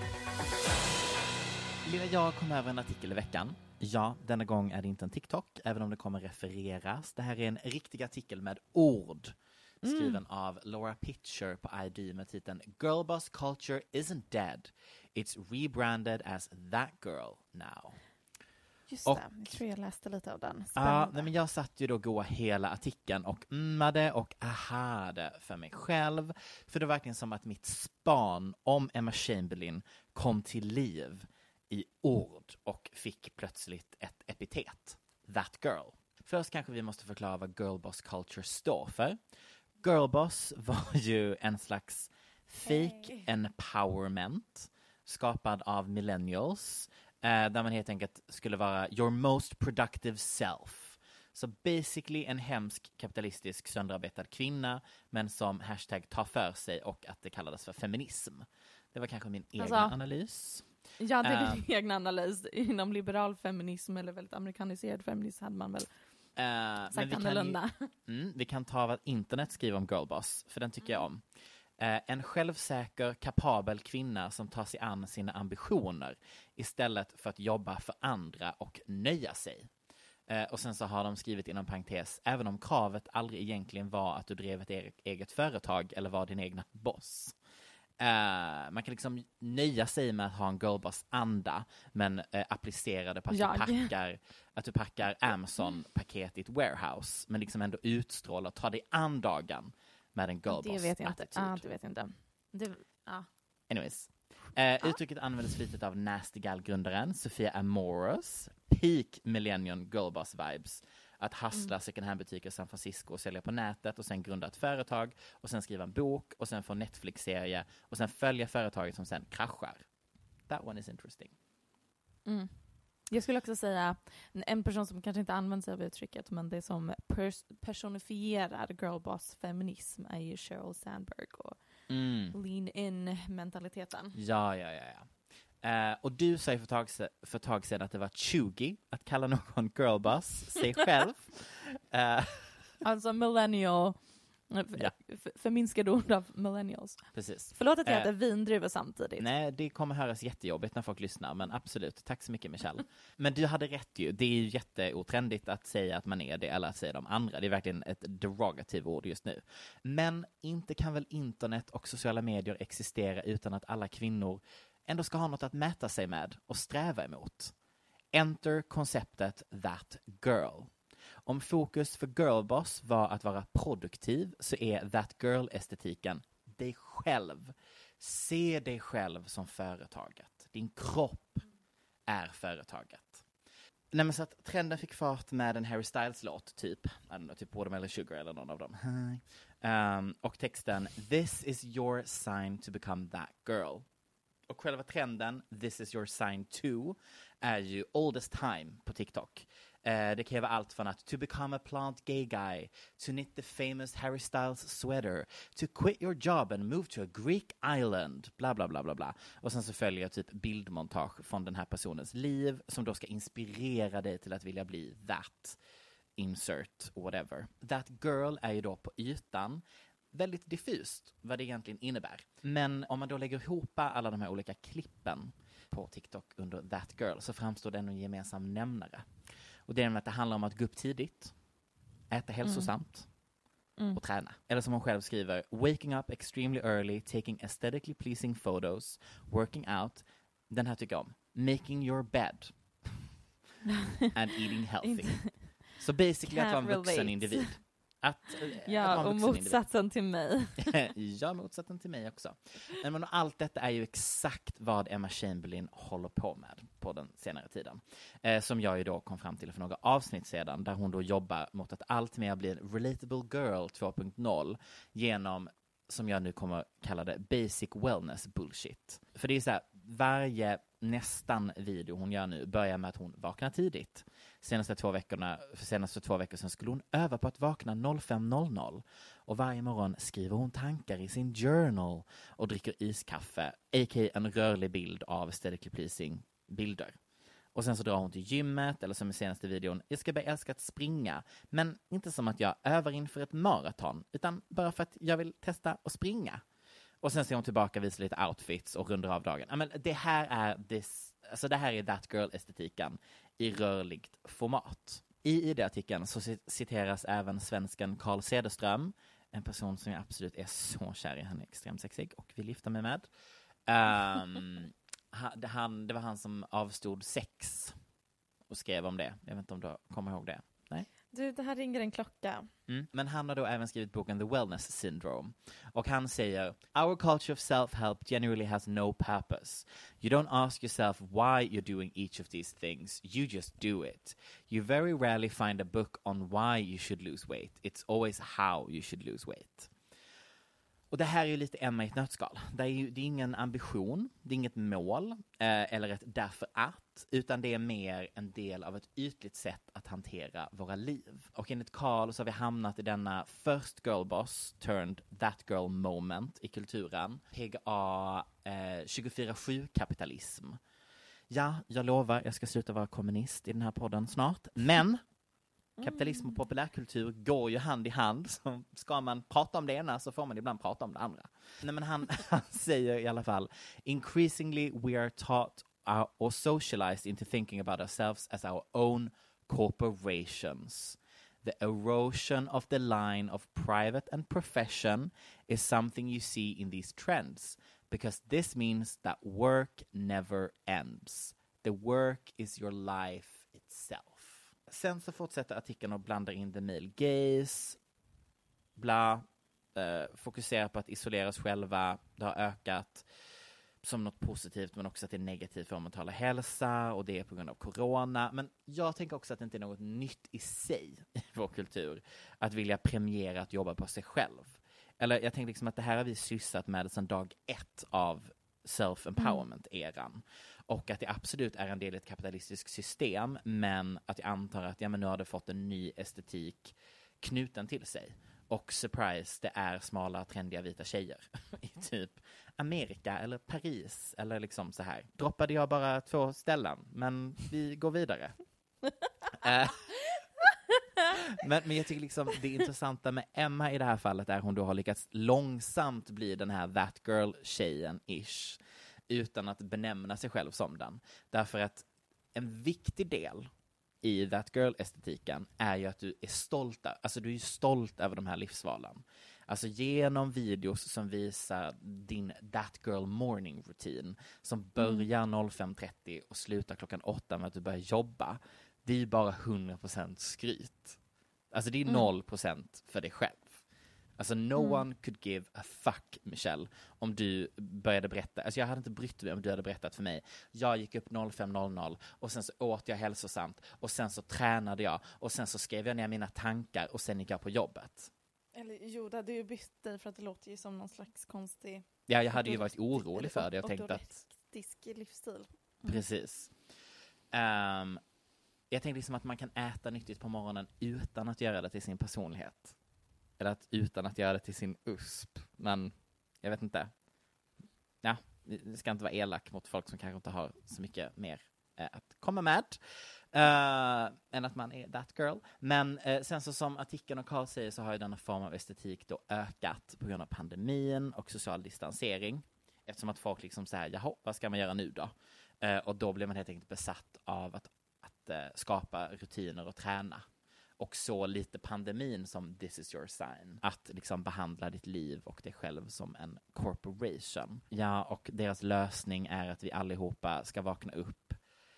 Lilla, jag kom över en artikel i veckan. Ja, denna gång är det inte en TikTok, även om det kommer refereras. Det här är en riktig artikel med ord. Skriven av Laura Pitcher på ID med titeln Girlboss culture isn't dead. It's rebranded as that girl now. Just det, jag tror jag läste lite av den. Ja, men jag satt ju då gå hela artikeln och och ahade för mig själv. För det var verkligen som att mitt span om Emma Chamberlain kom till liv i ord och fick plötsligt ett epitet. That girl. Först kanske vi måste förklara vad girlboss culture står för. Girlboss var ju en slags fake empowerment skapad av millennials där man helt enkelt skulle vara your most productive self. Så basically en hemsk kapitalistisk sönderarbetad kvinna men som hashtag tar för sig och att det kallades för feminism. Det var kanske min egen analys. Ja, det är din egna analys. Inom liberal feminism eller väldigt amerikaniserad feminism hade man väl sagt annorlunda. Vi kan ta vad internet skriver om girlboss, för den tycker jag om. En självsäker, kapabel kvinna som tar sig an sina ambitioner istället för att jobba för andra och nöja sig. Och sen så har de skrivit inom parentes, även om kravet aldrig egentligen var att du drev ett eget företag eller var din egna boss. Man kan liksom nöja sig med att ha en girlboss-anda men applicera det på att du packar Amazon-paket i ett warehouse men liksom ändå utstrålar och tar dig an dagen med en girlboss-attityd. Det vet jag inte. Det vet jag inte. Anyways. Uttrycket användes flitigt av Nasty Gal-grundaren Sophia Amoros. Peak Millennium Girlboss vibes. Att hustla second hand-butiker i San Francisco och sälja på nätet och sen grunda ett företag och sen skriva en bok och sen få Netflix-serie och sen följa företaget som sen kraschar. That one is interesting. Jag skulle också säga en person som kanske inte använder sig av uttrycket men det som personifierar girlboss-feminism är ju Sheryl Sandberg och lean in-mentaliteten. Ja. Och du sa för ett tag sedan att det var chuggy att kalla någon girlboss sig själv. Alltså millennial, förminskade ord av millennials. Precis. Förlåt att jag äter vindruvor samtidigt. Nej, det kommer höras jättejobbigt när folk lyssnar, men absolut. Tack så mycket, Michelle. Men du hade rätt ju. Det är ju jätteotrendigt att säga att man är det eller att säga de andra. Det är verkligen ett derogativt ord just nu. Men inte kan väl internet och sociala medier existera utan att alla kvinnor ändå ska ha något att mäta sig med och sträva emot. Enter konceptet that girl. Om fokus för girlboss var att vara produktiv så är that girl-estetiken dig själv. Se dig själv som företaget. Din kropp är företaget. Nej, men så att trenden fick fart med en Harry Styles-låt typ Watermelon Sugar eller någon av dem. Och texten This is your sign to become that girl. Och själva trenden This is your sign to är ju oldest time på TikTok. Det kan vara allt från att to become a plant gay guy, to knit the famous Harry Styles sweater, to quit your job and move to a Greek island, bla bla bla bla bla. Och sen så följer typ bildmontage från den här personens liv som då ska inspirera dig till att vilja bli that insert whatever. That girl är ju då på ytan väldigt diffust vad det egentligen innebär. Men om man då lägger ihop alla de här olika klippen på TikTok under That Girl så framstår det en gemensam nämnare. Och det är att det handlar om att gå upp tidigt, äta hälsosamt och träna. Eller som hon själv skriver, waking up extremely early, taking aesthetically pleasing photos, working out. Den här tycker jag om. Making your bed and eating healthy. Så basically att vara en vuxen individ. Att och motsatsen till mig. Ja, motsatsen till mig också. Men allt detta är ju exakt vad Emma Chamberlain håller på med på den senare tiden. Som jag ju då kom fram till för några avsnitt sedan, där hon då jobbar mot att allt mer bli en relatable girl 2.0 genom, som jag nu kommer kalla det, basic wellness bullshit. För det är så här, varje nästan video hon gör nu börjar med att hon vaknar tidigt. Senaste 2 veckor sedan skulle hon öva på att vakna 05:00 och varje morgon skriver hon tankar i sin journal och dricker iskaffe, a.k.a. en rörlig bild av aesthetically pleasing bilder. Och sen så drar hon till gymmet, eller som i senaste videon, jag ska börja älska att springa, men inte som att jag övar inför ett maraton, utan bara för att jag vill testa att springa. Och sen ser hon tillbaka, visar lite outfits och rundar av dagen. Ja, men det här är That Girl-estetiken i rörligt format. I ID-artikeln så citeras även svensken Carl Cederström, en person som jag absolut är så kär i. Han är extremt sexig och vill gifta mig med. Det var han som avstod sex och skrev om det. Jag vet inte om du kommer ihåg det. Nej? Du, det här ringer en klocka. Men han har då även skrivit boken The Wellness Syndrome. Och han säger, our culture of self-help generally has no purpose. You don't ask yourself why you're doing each of these things. You just do it. You very rarely find a book on why you should lose weight. It's always how you should lose weight. Och det här är ju lite Emma i ett nötskal. Det är ingen ambition, det är inget mål eller ett därför att, utan det är mer en del av ett ytligt sätt att hantera våra liv. Och enligt Carl så har vi hamnat i denna first girl boss turned that girl moment i kulturen. PGA 24/7-kapitalism. Ja, jag lovar, jag ska sluta vara kommunist i den här podden snart, men kapitalism och populärkultur går ju hand i hand. Så ska man prata om det ena så får man ibland prata om det andra. Nej, men han säger i alla fall, increasingly we are taught or socialized into thinking about ourselves as our own corporations. The erosion of the line of private and profession is something you see in these trends, because this means that work never ends. The work is your life itself. Sen så fortsätter artikeln och blandar in the male gaze, fokuserar på att isolera oss själva. Det har ökat som något positivt, men också att det är negativt för vår mentala hälsa, och det är på grund av corona. Men jag tänker också att det inte är något nytt i sig i vår kultur att vilja premiera att jobba på sig själv. Eller jag tänker liksom att det här har vi sysslat med sedan dag 1 av self-empowerment-eran. Och att det absolut är en del i ett kapitalistiskt system, men att jag antar att nu har det fått en ny estetik knuten till sig. Och surprise, det är smala, trendiga vita tjejer i typ Amerika eller Paris eller liksom så här. Droppade jag bara 2 ställen, men vi går vidare. Men jag tycker liksom det intressanta med Emma i det här fallet är att hon då har lyckats långsamt bli den här that girl-tjejen-ish utan att benämna sig själv som den. Därför att en viktig del i that girl-estetiken är ju att du är stolt. Alltså du är ju stolt över de här livsvalen. Alltså genom videos som visar din that girl morning routine som börjar 05:30 och slutar klockan 8 med att du börjar jobba. Det är ju bara 100% skryt. Alltså det är 0% för dig själv. Alltså no one could give a fuck, Michelle, om du började berätta. Alltså jag hade inte brytt mig om du hade berättat för mig. Jag gick upp 05:00 och sen så åt jag hälsosamt och sen så tränade jag och sen så skrev jag ner mina tankar och sen gick jag på jobbet. Eller jo, det hade ju bytt dig för att det låter ju som någon slags konstig... Ja, jag hade ju varit orolig för det och tänkt att... livsstil. Precis. Jag tänkte liksom att man kan äta nyttigt på morgonen utan att göra det till sin personlighet. Eller utan att göra det till sin USP. Men jag vet inte. Ja, det ska inte vara elak mot folk som kanske inte har så mycket mer att komma med. Än att man är that girl. Men sen så som artikeln och Carl säger så har ju denna form av estetik då ökat på grund av pandemin och social distansering. Eftersom att folk liksom säger, jaha, vad ska man göra nu då? Och då blir man helt enkelt besatt av att skapa rutiner och träna. Och så lite pandemin som this is your sign. Att liksom behandla ditt liv och dig själv som en corporation. Ja, och deras lösning är att vi allihopa ska vakna upp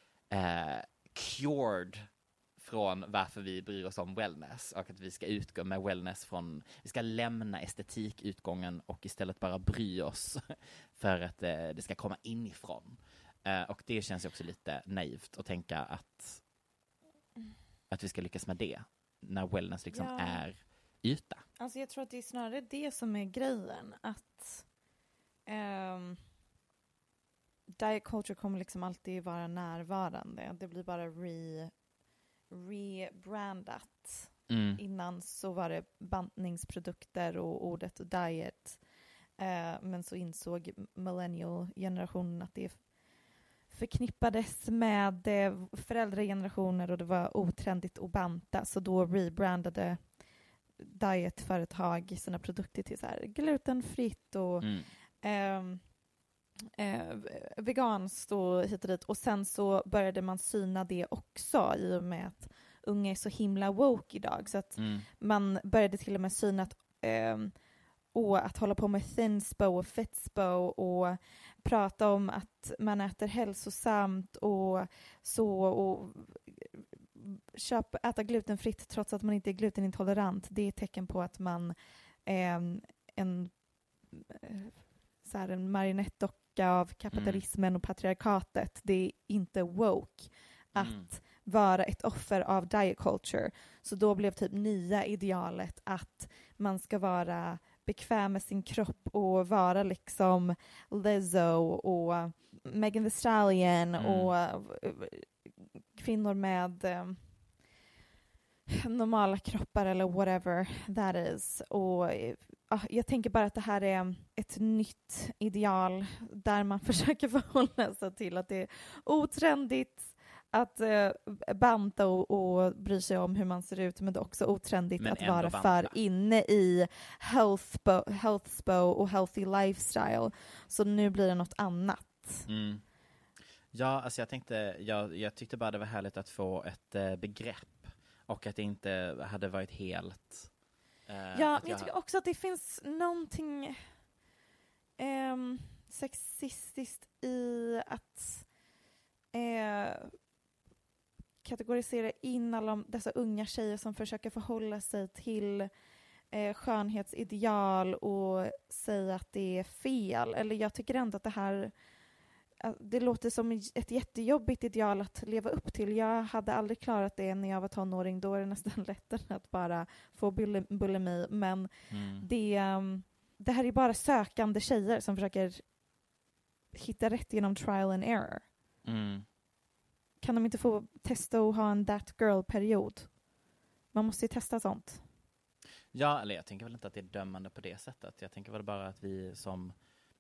cured från varför vi bryr oss om wellness. Och att vi ska utgå med wellness från, vi ska lämna estetikutgången och istället bara bry oss för att det ska komma inifrån. Och det känns ju också lite naivt att tänka att vi ska lyckas med det när wellness liksom är yta. Alltså jag tror att det är snarare det som är grejen, att diet culture kommer liksom alltid vara närvarande. Det blir bara rebrandat. Innan så var det bantningsprodukter och ordet diet. Men så insåg millennial-generationen att det förknippades med föräldragenerationer och det var otrendigt att banta. Så då rebrandade dietföretag sina produkter till så här glutenfritt och veganskt och hit och dit. Och sen så började man syna det också i och med att unga är så himla woke idag. Så att man började till och med syna att hålla på med thinspo och fitspo och prata om att man äter hälsosamt och så och äta glutenfritt trots att man inte är glutenintolerant. Det är ett tecken på att man är en marionettdocka av kapitalismen och patriarkatet. Det är inte woke att vara ett offer av diet culture. Så då blev typ nya idealet att man ska vara bekväm med sin kropp och vara liksom Lizzo och Megan Thee Stallion och kvinnor med normala kroppar eller whatever that is. Och jag tänker bara att det här är ett nytt ideal där man försöker förhålla sig till att det är otrendigt att banta och bry sig om hur man ser ut, men det är också otrendigt att vara för inne i healthspo och healthy lifestyle. Så nu blir det något annat. Ja, alltså jag tyckte bara det var härligt att få ett begrepp och att det inte hade varit helt... men jag tycker också att det finns någonting sexistiskt i att kategorisera in alla dessa unga tjejer som försöker förhålla sig till skönhetsideal och säga att det är fel. Eller jag tycker ändå att det låter som ett jättejobbigt ideal att leva upp till. Jag hade aldrig klarat det när jag var tonåring. Då är det nästan lättare att bara få bulimi. Men det här är bara sökande tjejer som försöker hitta rätt genom trial and error. Kan de inte få testa att ha en that girl-period? Man måste ju testa sånt. Ja, eller jag tänker väl inte att det är dömande på det sättet. Jag tänker väl bara att vi som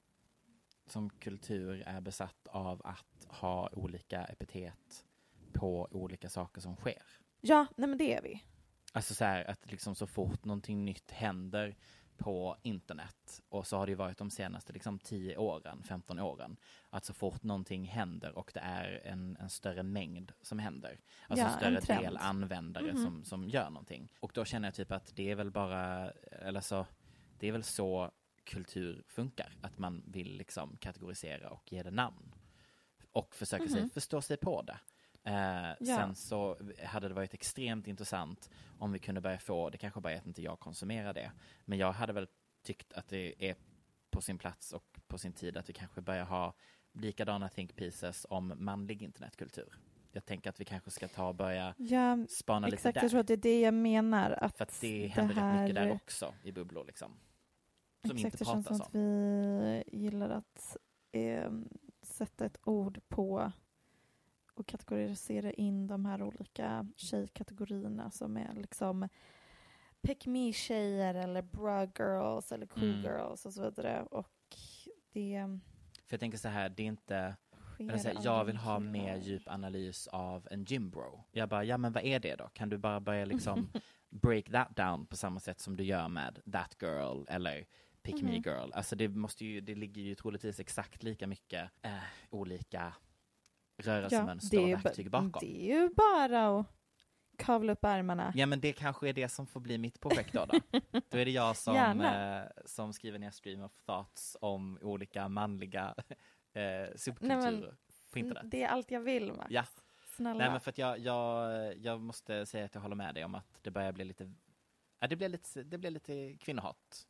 kultur är besatt av att ha olika epitet på olika saker som sker. Ja, nej men det är vi. Alltså så här, att liksom så fort någonting nytt händer på internet, och så har det ju varit de senaste liksom 10 åren, 15 åren, att så fort någonting händer och det är en större mängd som händer, alltså en större del användare som gör någonting. Och då känner jag typ att det är väl bara, eller så, det är väl så kultur funkar, att man vill liksom kategorisera och ge det namn och försöka förstå sig på det. Sen så hade det varit extremt intressant om vi kunde börja få, det kanske bara är att inte jag konsumerar det, men jag hade väl tyckt att det är på sin plats och på sin tid att vi kanske börjar ha likadana think pieces om manlig internetkultur. Jag tänker att vi kanske ska ta och börja spana lite exakt, där. Jag tror att det är det jag menar. Att för att det händer rätt mycket där också i bubblor liksom. Som exakt, inte det känns som att vi gillar att sätta ett ord på och kategorisera in de här olika tjejkategorierna som är liksom pick me tjejer eller bra girls eller cool girls och så vidare. Och det... För jag tänker så här, det är inte... arrangera. Eller så här, jag vill ha mer djup analys av en gymbro. Jag bara, ja men vad är det då? Kan du bara börja liksom break that down på samma sätt som du gör med That Girl eller Pick Me Girl? Alltså det ligger ju troligtvis exakt lika mycket olika rörelsemönster och verktyg bakom. Det är ju bara att kavla upp ärmarna. Ja, men det kanske är det som får bli mitt projekt då. Då är det jag som skriver ner stream of thoughts om olika manliga subkulturer på internet. Det är allt jag vill, Max. Ja. Snälla. Nej, men för att jag måste säga att jag håller med dig om att det börjar bli lite... Ja, det blir lite kvinnohat.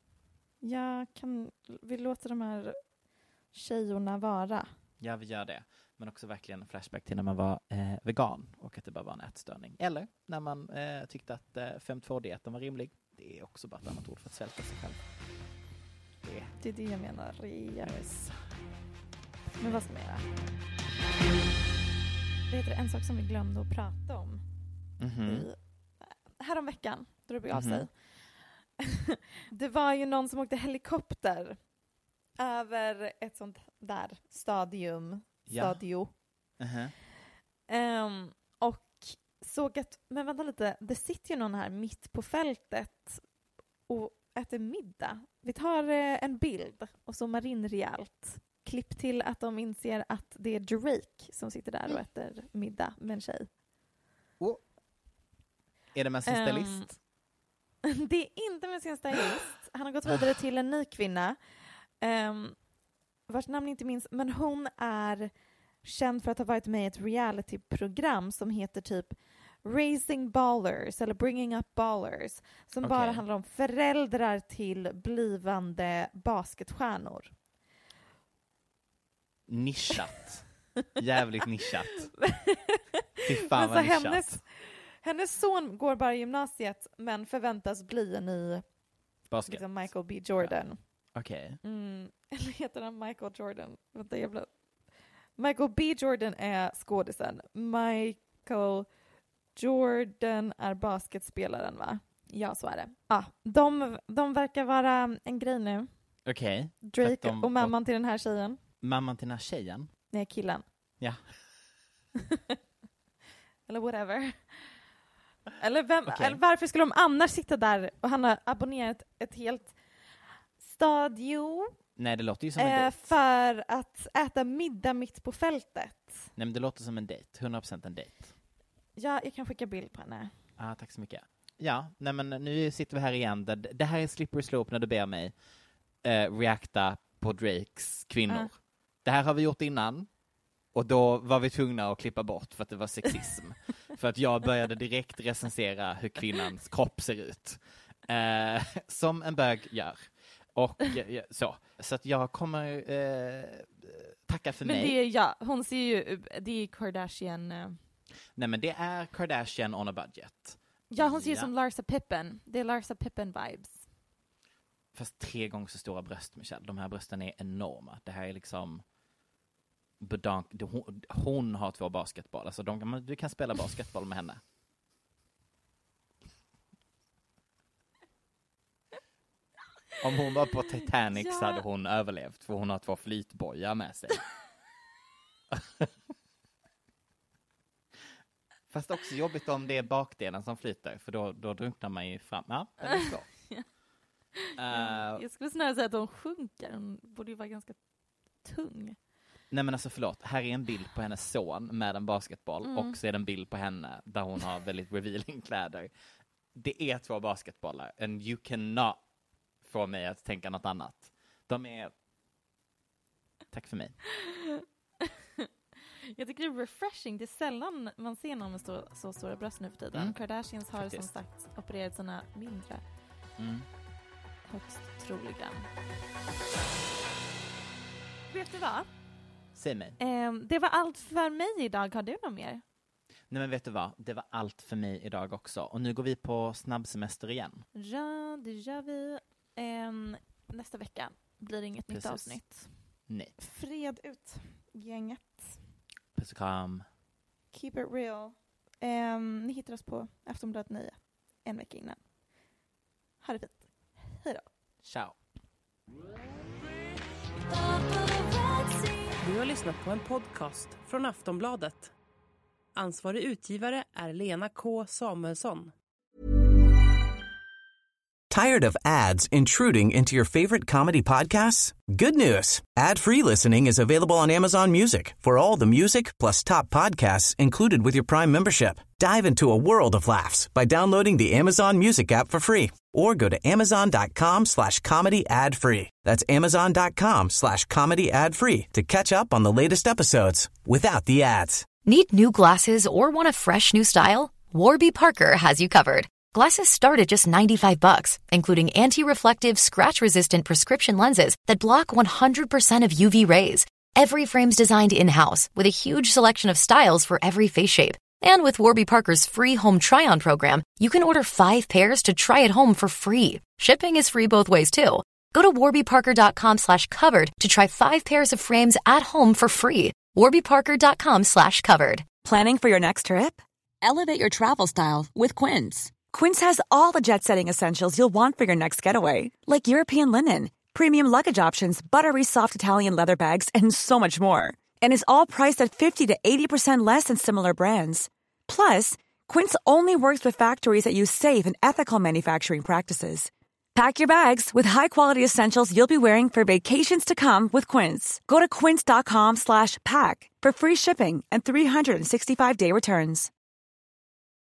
Vi låter de här tjejorna vara. Ja, vi gör det. Men också verkligen en flashback till när man var vegan och att det bara var en ätstörning. Eller när man tyckte att 5-2-dieten var rimlig. Det är också bara ett annat ord för att svälta sig själv. Det är det jag menar. Yes. Men vad ska man göra? Det heter en sak som vi glömde att prata om. Häromveckan, då det begav sig. Det var ju någon som åkte helikopter över ett sånt där stadio. Och såg att, men vänta lite, det sitter ju någon här mitt på fältet och äter middag. Vi tar en bild och zoomar in rejält. Klipp till att de inser att det är Drake som sitter där och äter middag med en tjej. Är det med sin stylist? Det är inte med sin stylist. Han har gått vidare till en ny kvinna. Vars namn inte minns. Men hon är känd för att ha varit med i ett reality-program som heter typ Raising Ballers eller Bringing Up Ballers. Som bara handlar om föräldrar till blivande basketstjärnor. Nischat. Jävligt nischat. Fy fan vad nischat. Hennes son går bara i gymnasiet men förväntas bli en ny basket. Liksom Michael B. Jordan. Okej. Eller heter han Michael Jordan? Vänta, Michael B. Jordan är skådisen. Michael Jordan är basketspelaren, va? Ja, så är det. De verkar vara en grej nu. Okej. Drake och mamman till den här tjejen. Mamman till den här tjejen? Nej, killen. Ja. Eller whatever. Eller varför skulle de annars sitta där och han har abonnerat ett helt stadio? Nej, det låter ju som en dejt. För att äta middag mitt på fältet. Nej, men det låter som en dejt. 100% en dejt. Ja, jag kan skicka bild på henne. Tack så mycket. Ja, nej men nu sitter vi här igen. Det här är slippery slope när du ber mig reacta på Drakes kvinnor. Det här har vi gjort innan. Och då var vi tvungna att klippa bort för att det var sexism. För att jag började direkt recensera hur kvinnans kropp ser ut. Som en bög gör. Och så att jag kommer tacka för mig. Men det är, hon ser ju, det är Kardashian. Nej, men det är Kardashian on a budget. Ja, hon ser ju som Larsa Pippen. Det är Larsa Pippen-vibes. Fast 3 gånger så stora bröst, Michelle. De här brösten är enorma. Det här är liksom... Hon har 2 basketboll. Alltså du kan spela basketboll med henne. Om hon var på Titanic så hade hon överlevt. För hon har 2 flytbojar med sig. Fast också jobbigt om det är bakdelen som flyter. För då drunknar man ju fram. Ja, det är så. Jag skulle snarare säga att hon sjunker. Hon borde ju vara ganska tung. Nej, men alltså förlåt. Här är en bild på hennes son med en basketboll. Och så är det en bild på henne där hon har väldigt revealing kläder. Det är 2 basketbollar. And you cannot få mig att tänka något annat. De är... Tack för mig. Jag tycker det är refreshing. Det är sällan man ser någon med så stora bröst nu för tiden. Kardashians har som sagt opererat sina mindre. Högst troligen. Vet du vad? Säg mig. Det var allt för mig idag. Har du något mer? Nej, men vet du vad? Det var allt för mig idag också. Och nu går vi på snabbsemester igen. Ja, det gör vi. Nästa vecka blir det inget nytt avsnitt. Nej. Fred ut, gänget. Puss och kram. Keep it real. Ni hittar oss på Aftonbladet 9 en vecka innan. Ha det fint. Hej då. Ciao. Du har lyssnat på en podcast från Aftonbladet. Ansvarig utgivare är Lena K. Samuelsson. Tired of ads intruding into your favorite comedy podcasts? Good news. Ad-free listening is available on Amazon Music for all the music plus top podcasts included with your Prime membership. Dive into a world of laughs by downloading the Amazon Music app for free or go to amazon.com/comedy ad-free. That's amazon.com/comedy ad-free to catch up on the latest episodes without the ads. Need new glasses or want a fresh new style? Warby Parker has you covered. Glasses start at just $95, including anti-reflective, scratch-resistant prescription lenses that block 100% of UV rays. Every frame's designed in-house with a huge selection of styles for every face shape. And with Warby Parker's free home try-on program, you can order 5 pairs to try at home for free. Shipping is free both ways, too. Go to warbyparker.com/covered to try 5 pairs of frames at home for free. warbyparker.com/covered. Planning for your next trip? Elevate your travel style with Quince. Quince has all the jet-setting essentials you'll want for your next getaway, like European linen, premium luggage options, buttery soft Italian leather bags, and so much more. And is all priced at 50 to 80% less than similar brands. Plus, Quince only works with factories that use safe and ethical manufacturing practices. Pack your bags with high-quality essentials you'll be wearing for vacations to come with Quince. Go to quince.com/pack for free shipping and 365-day returns.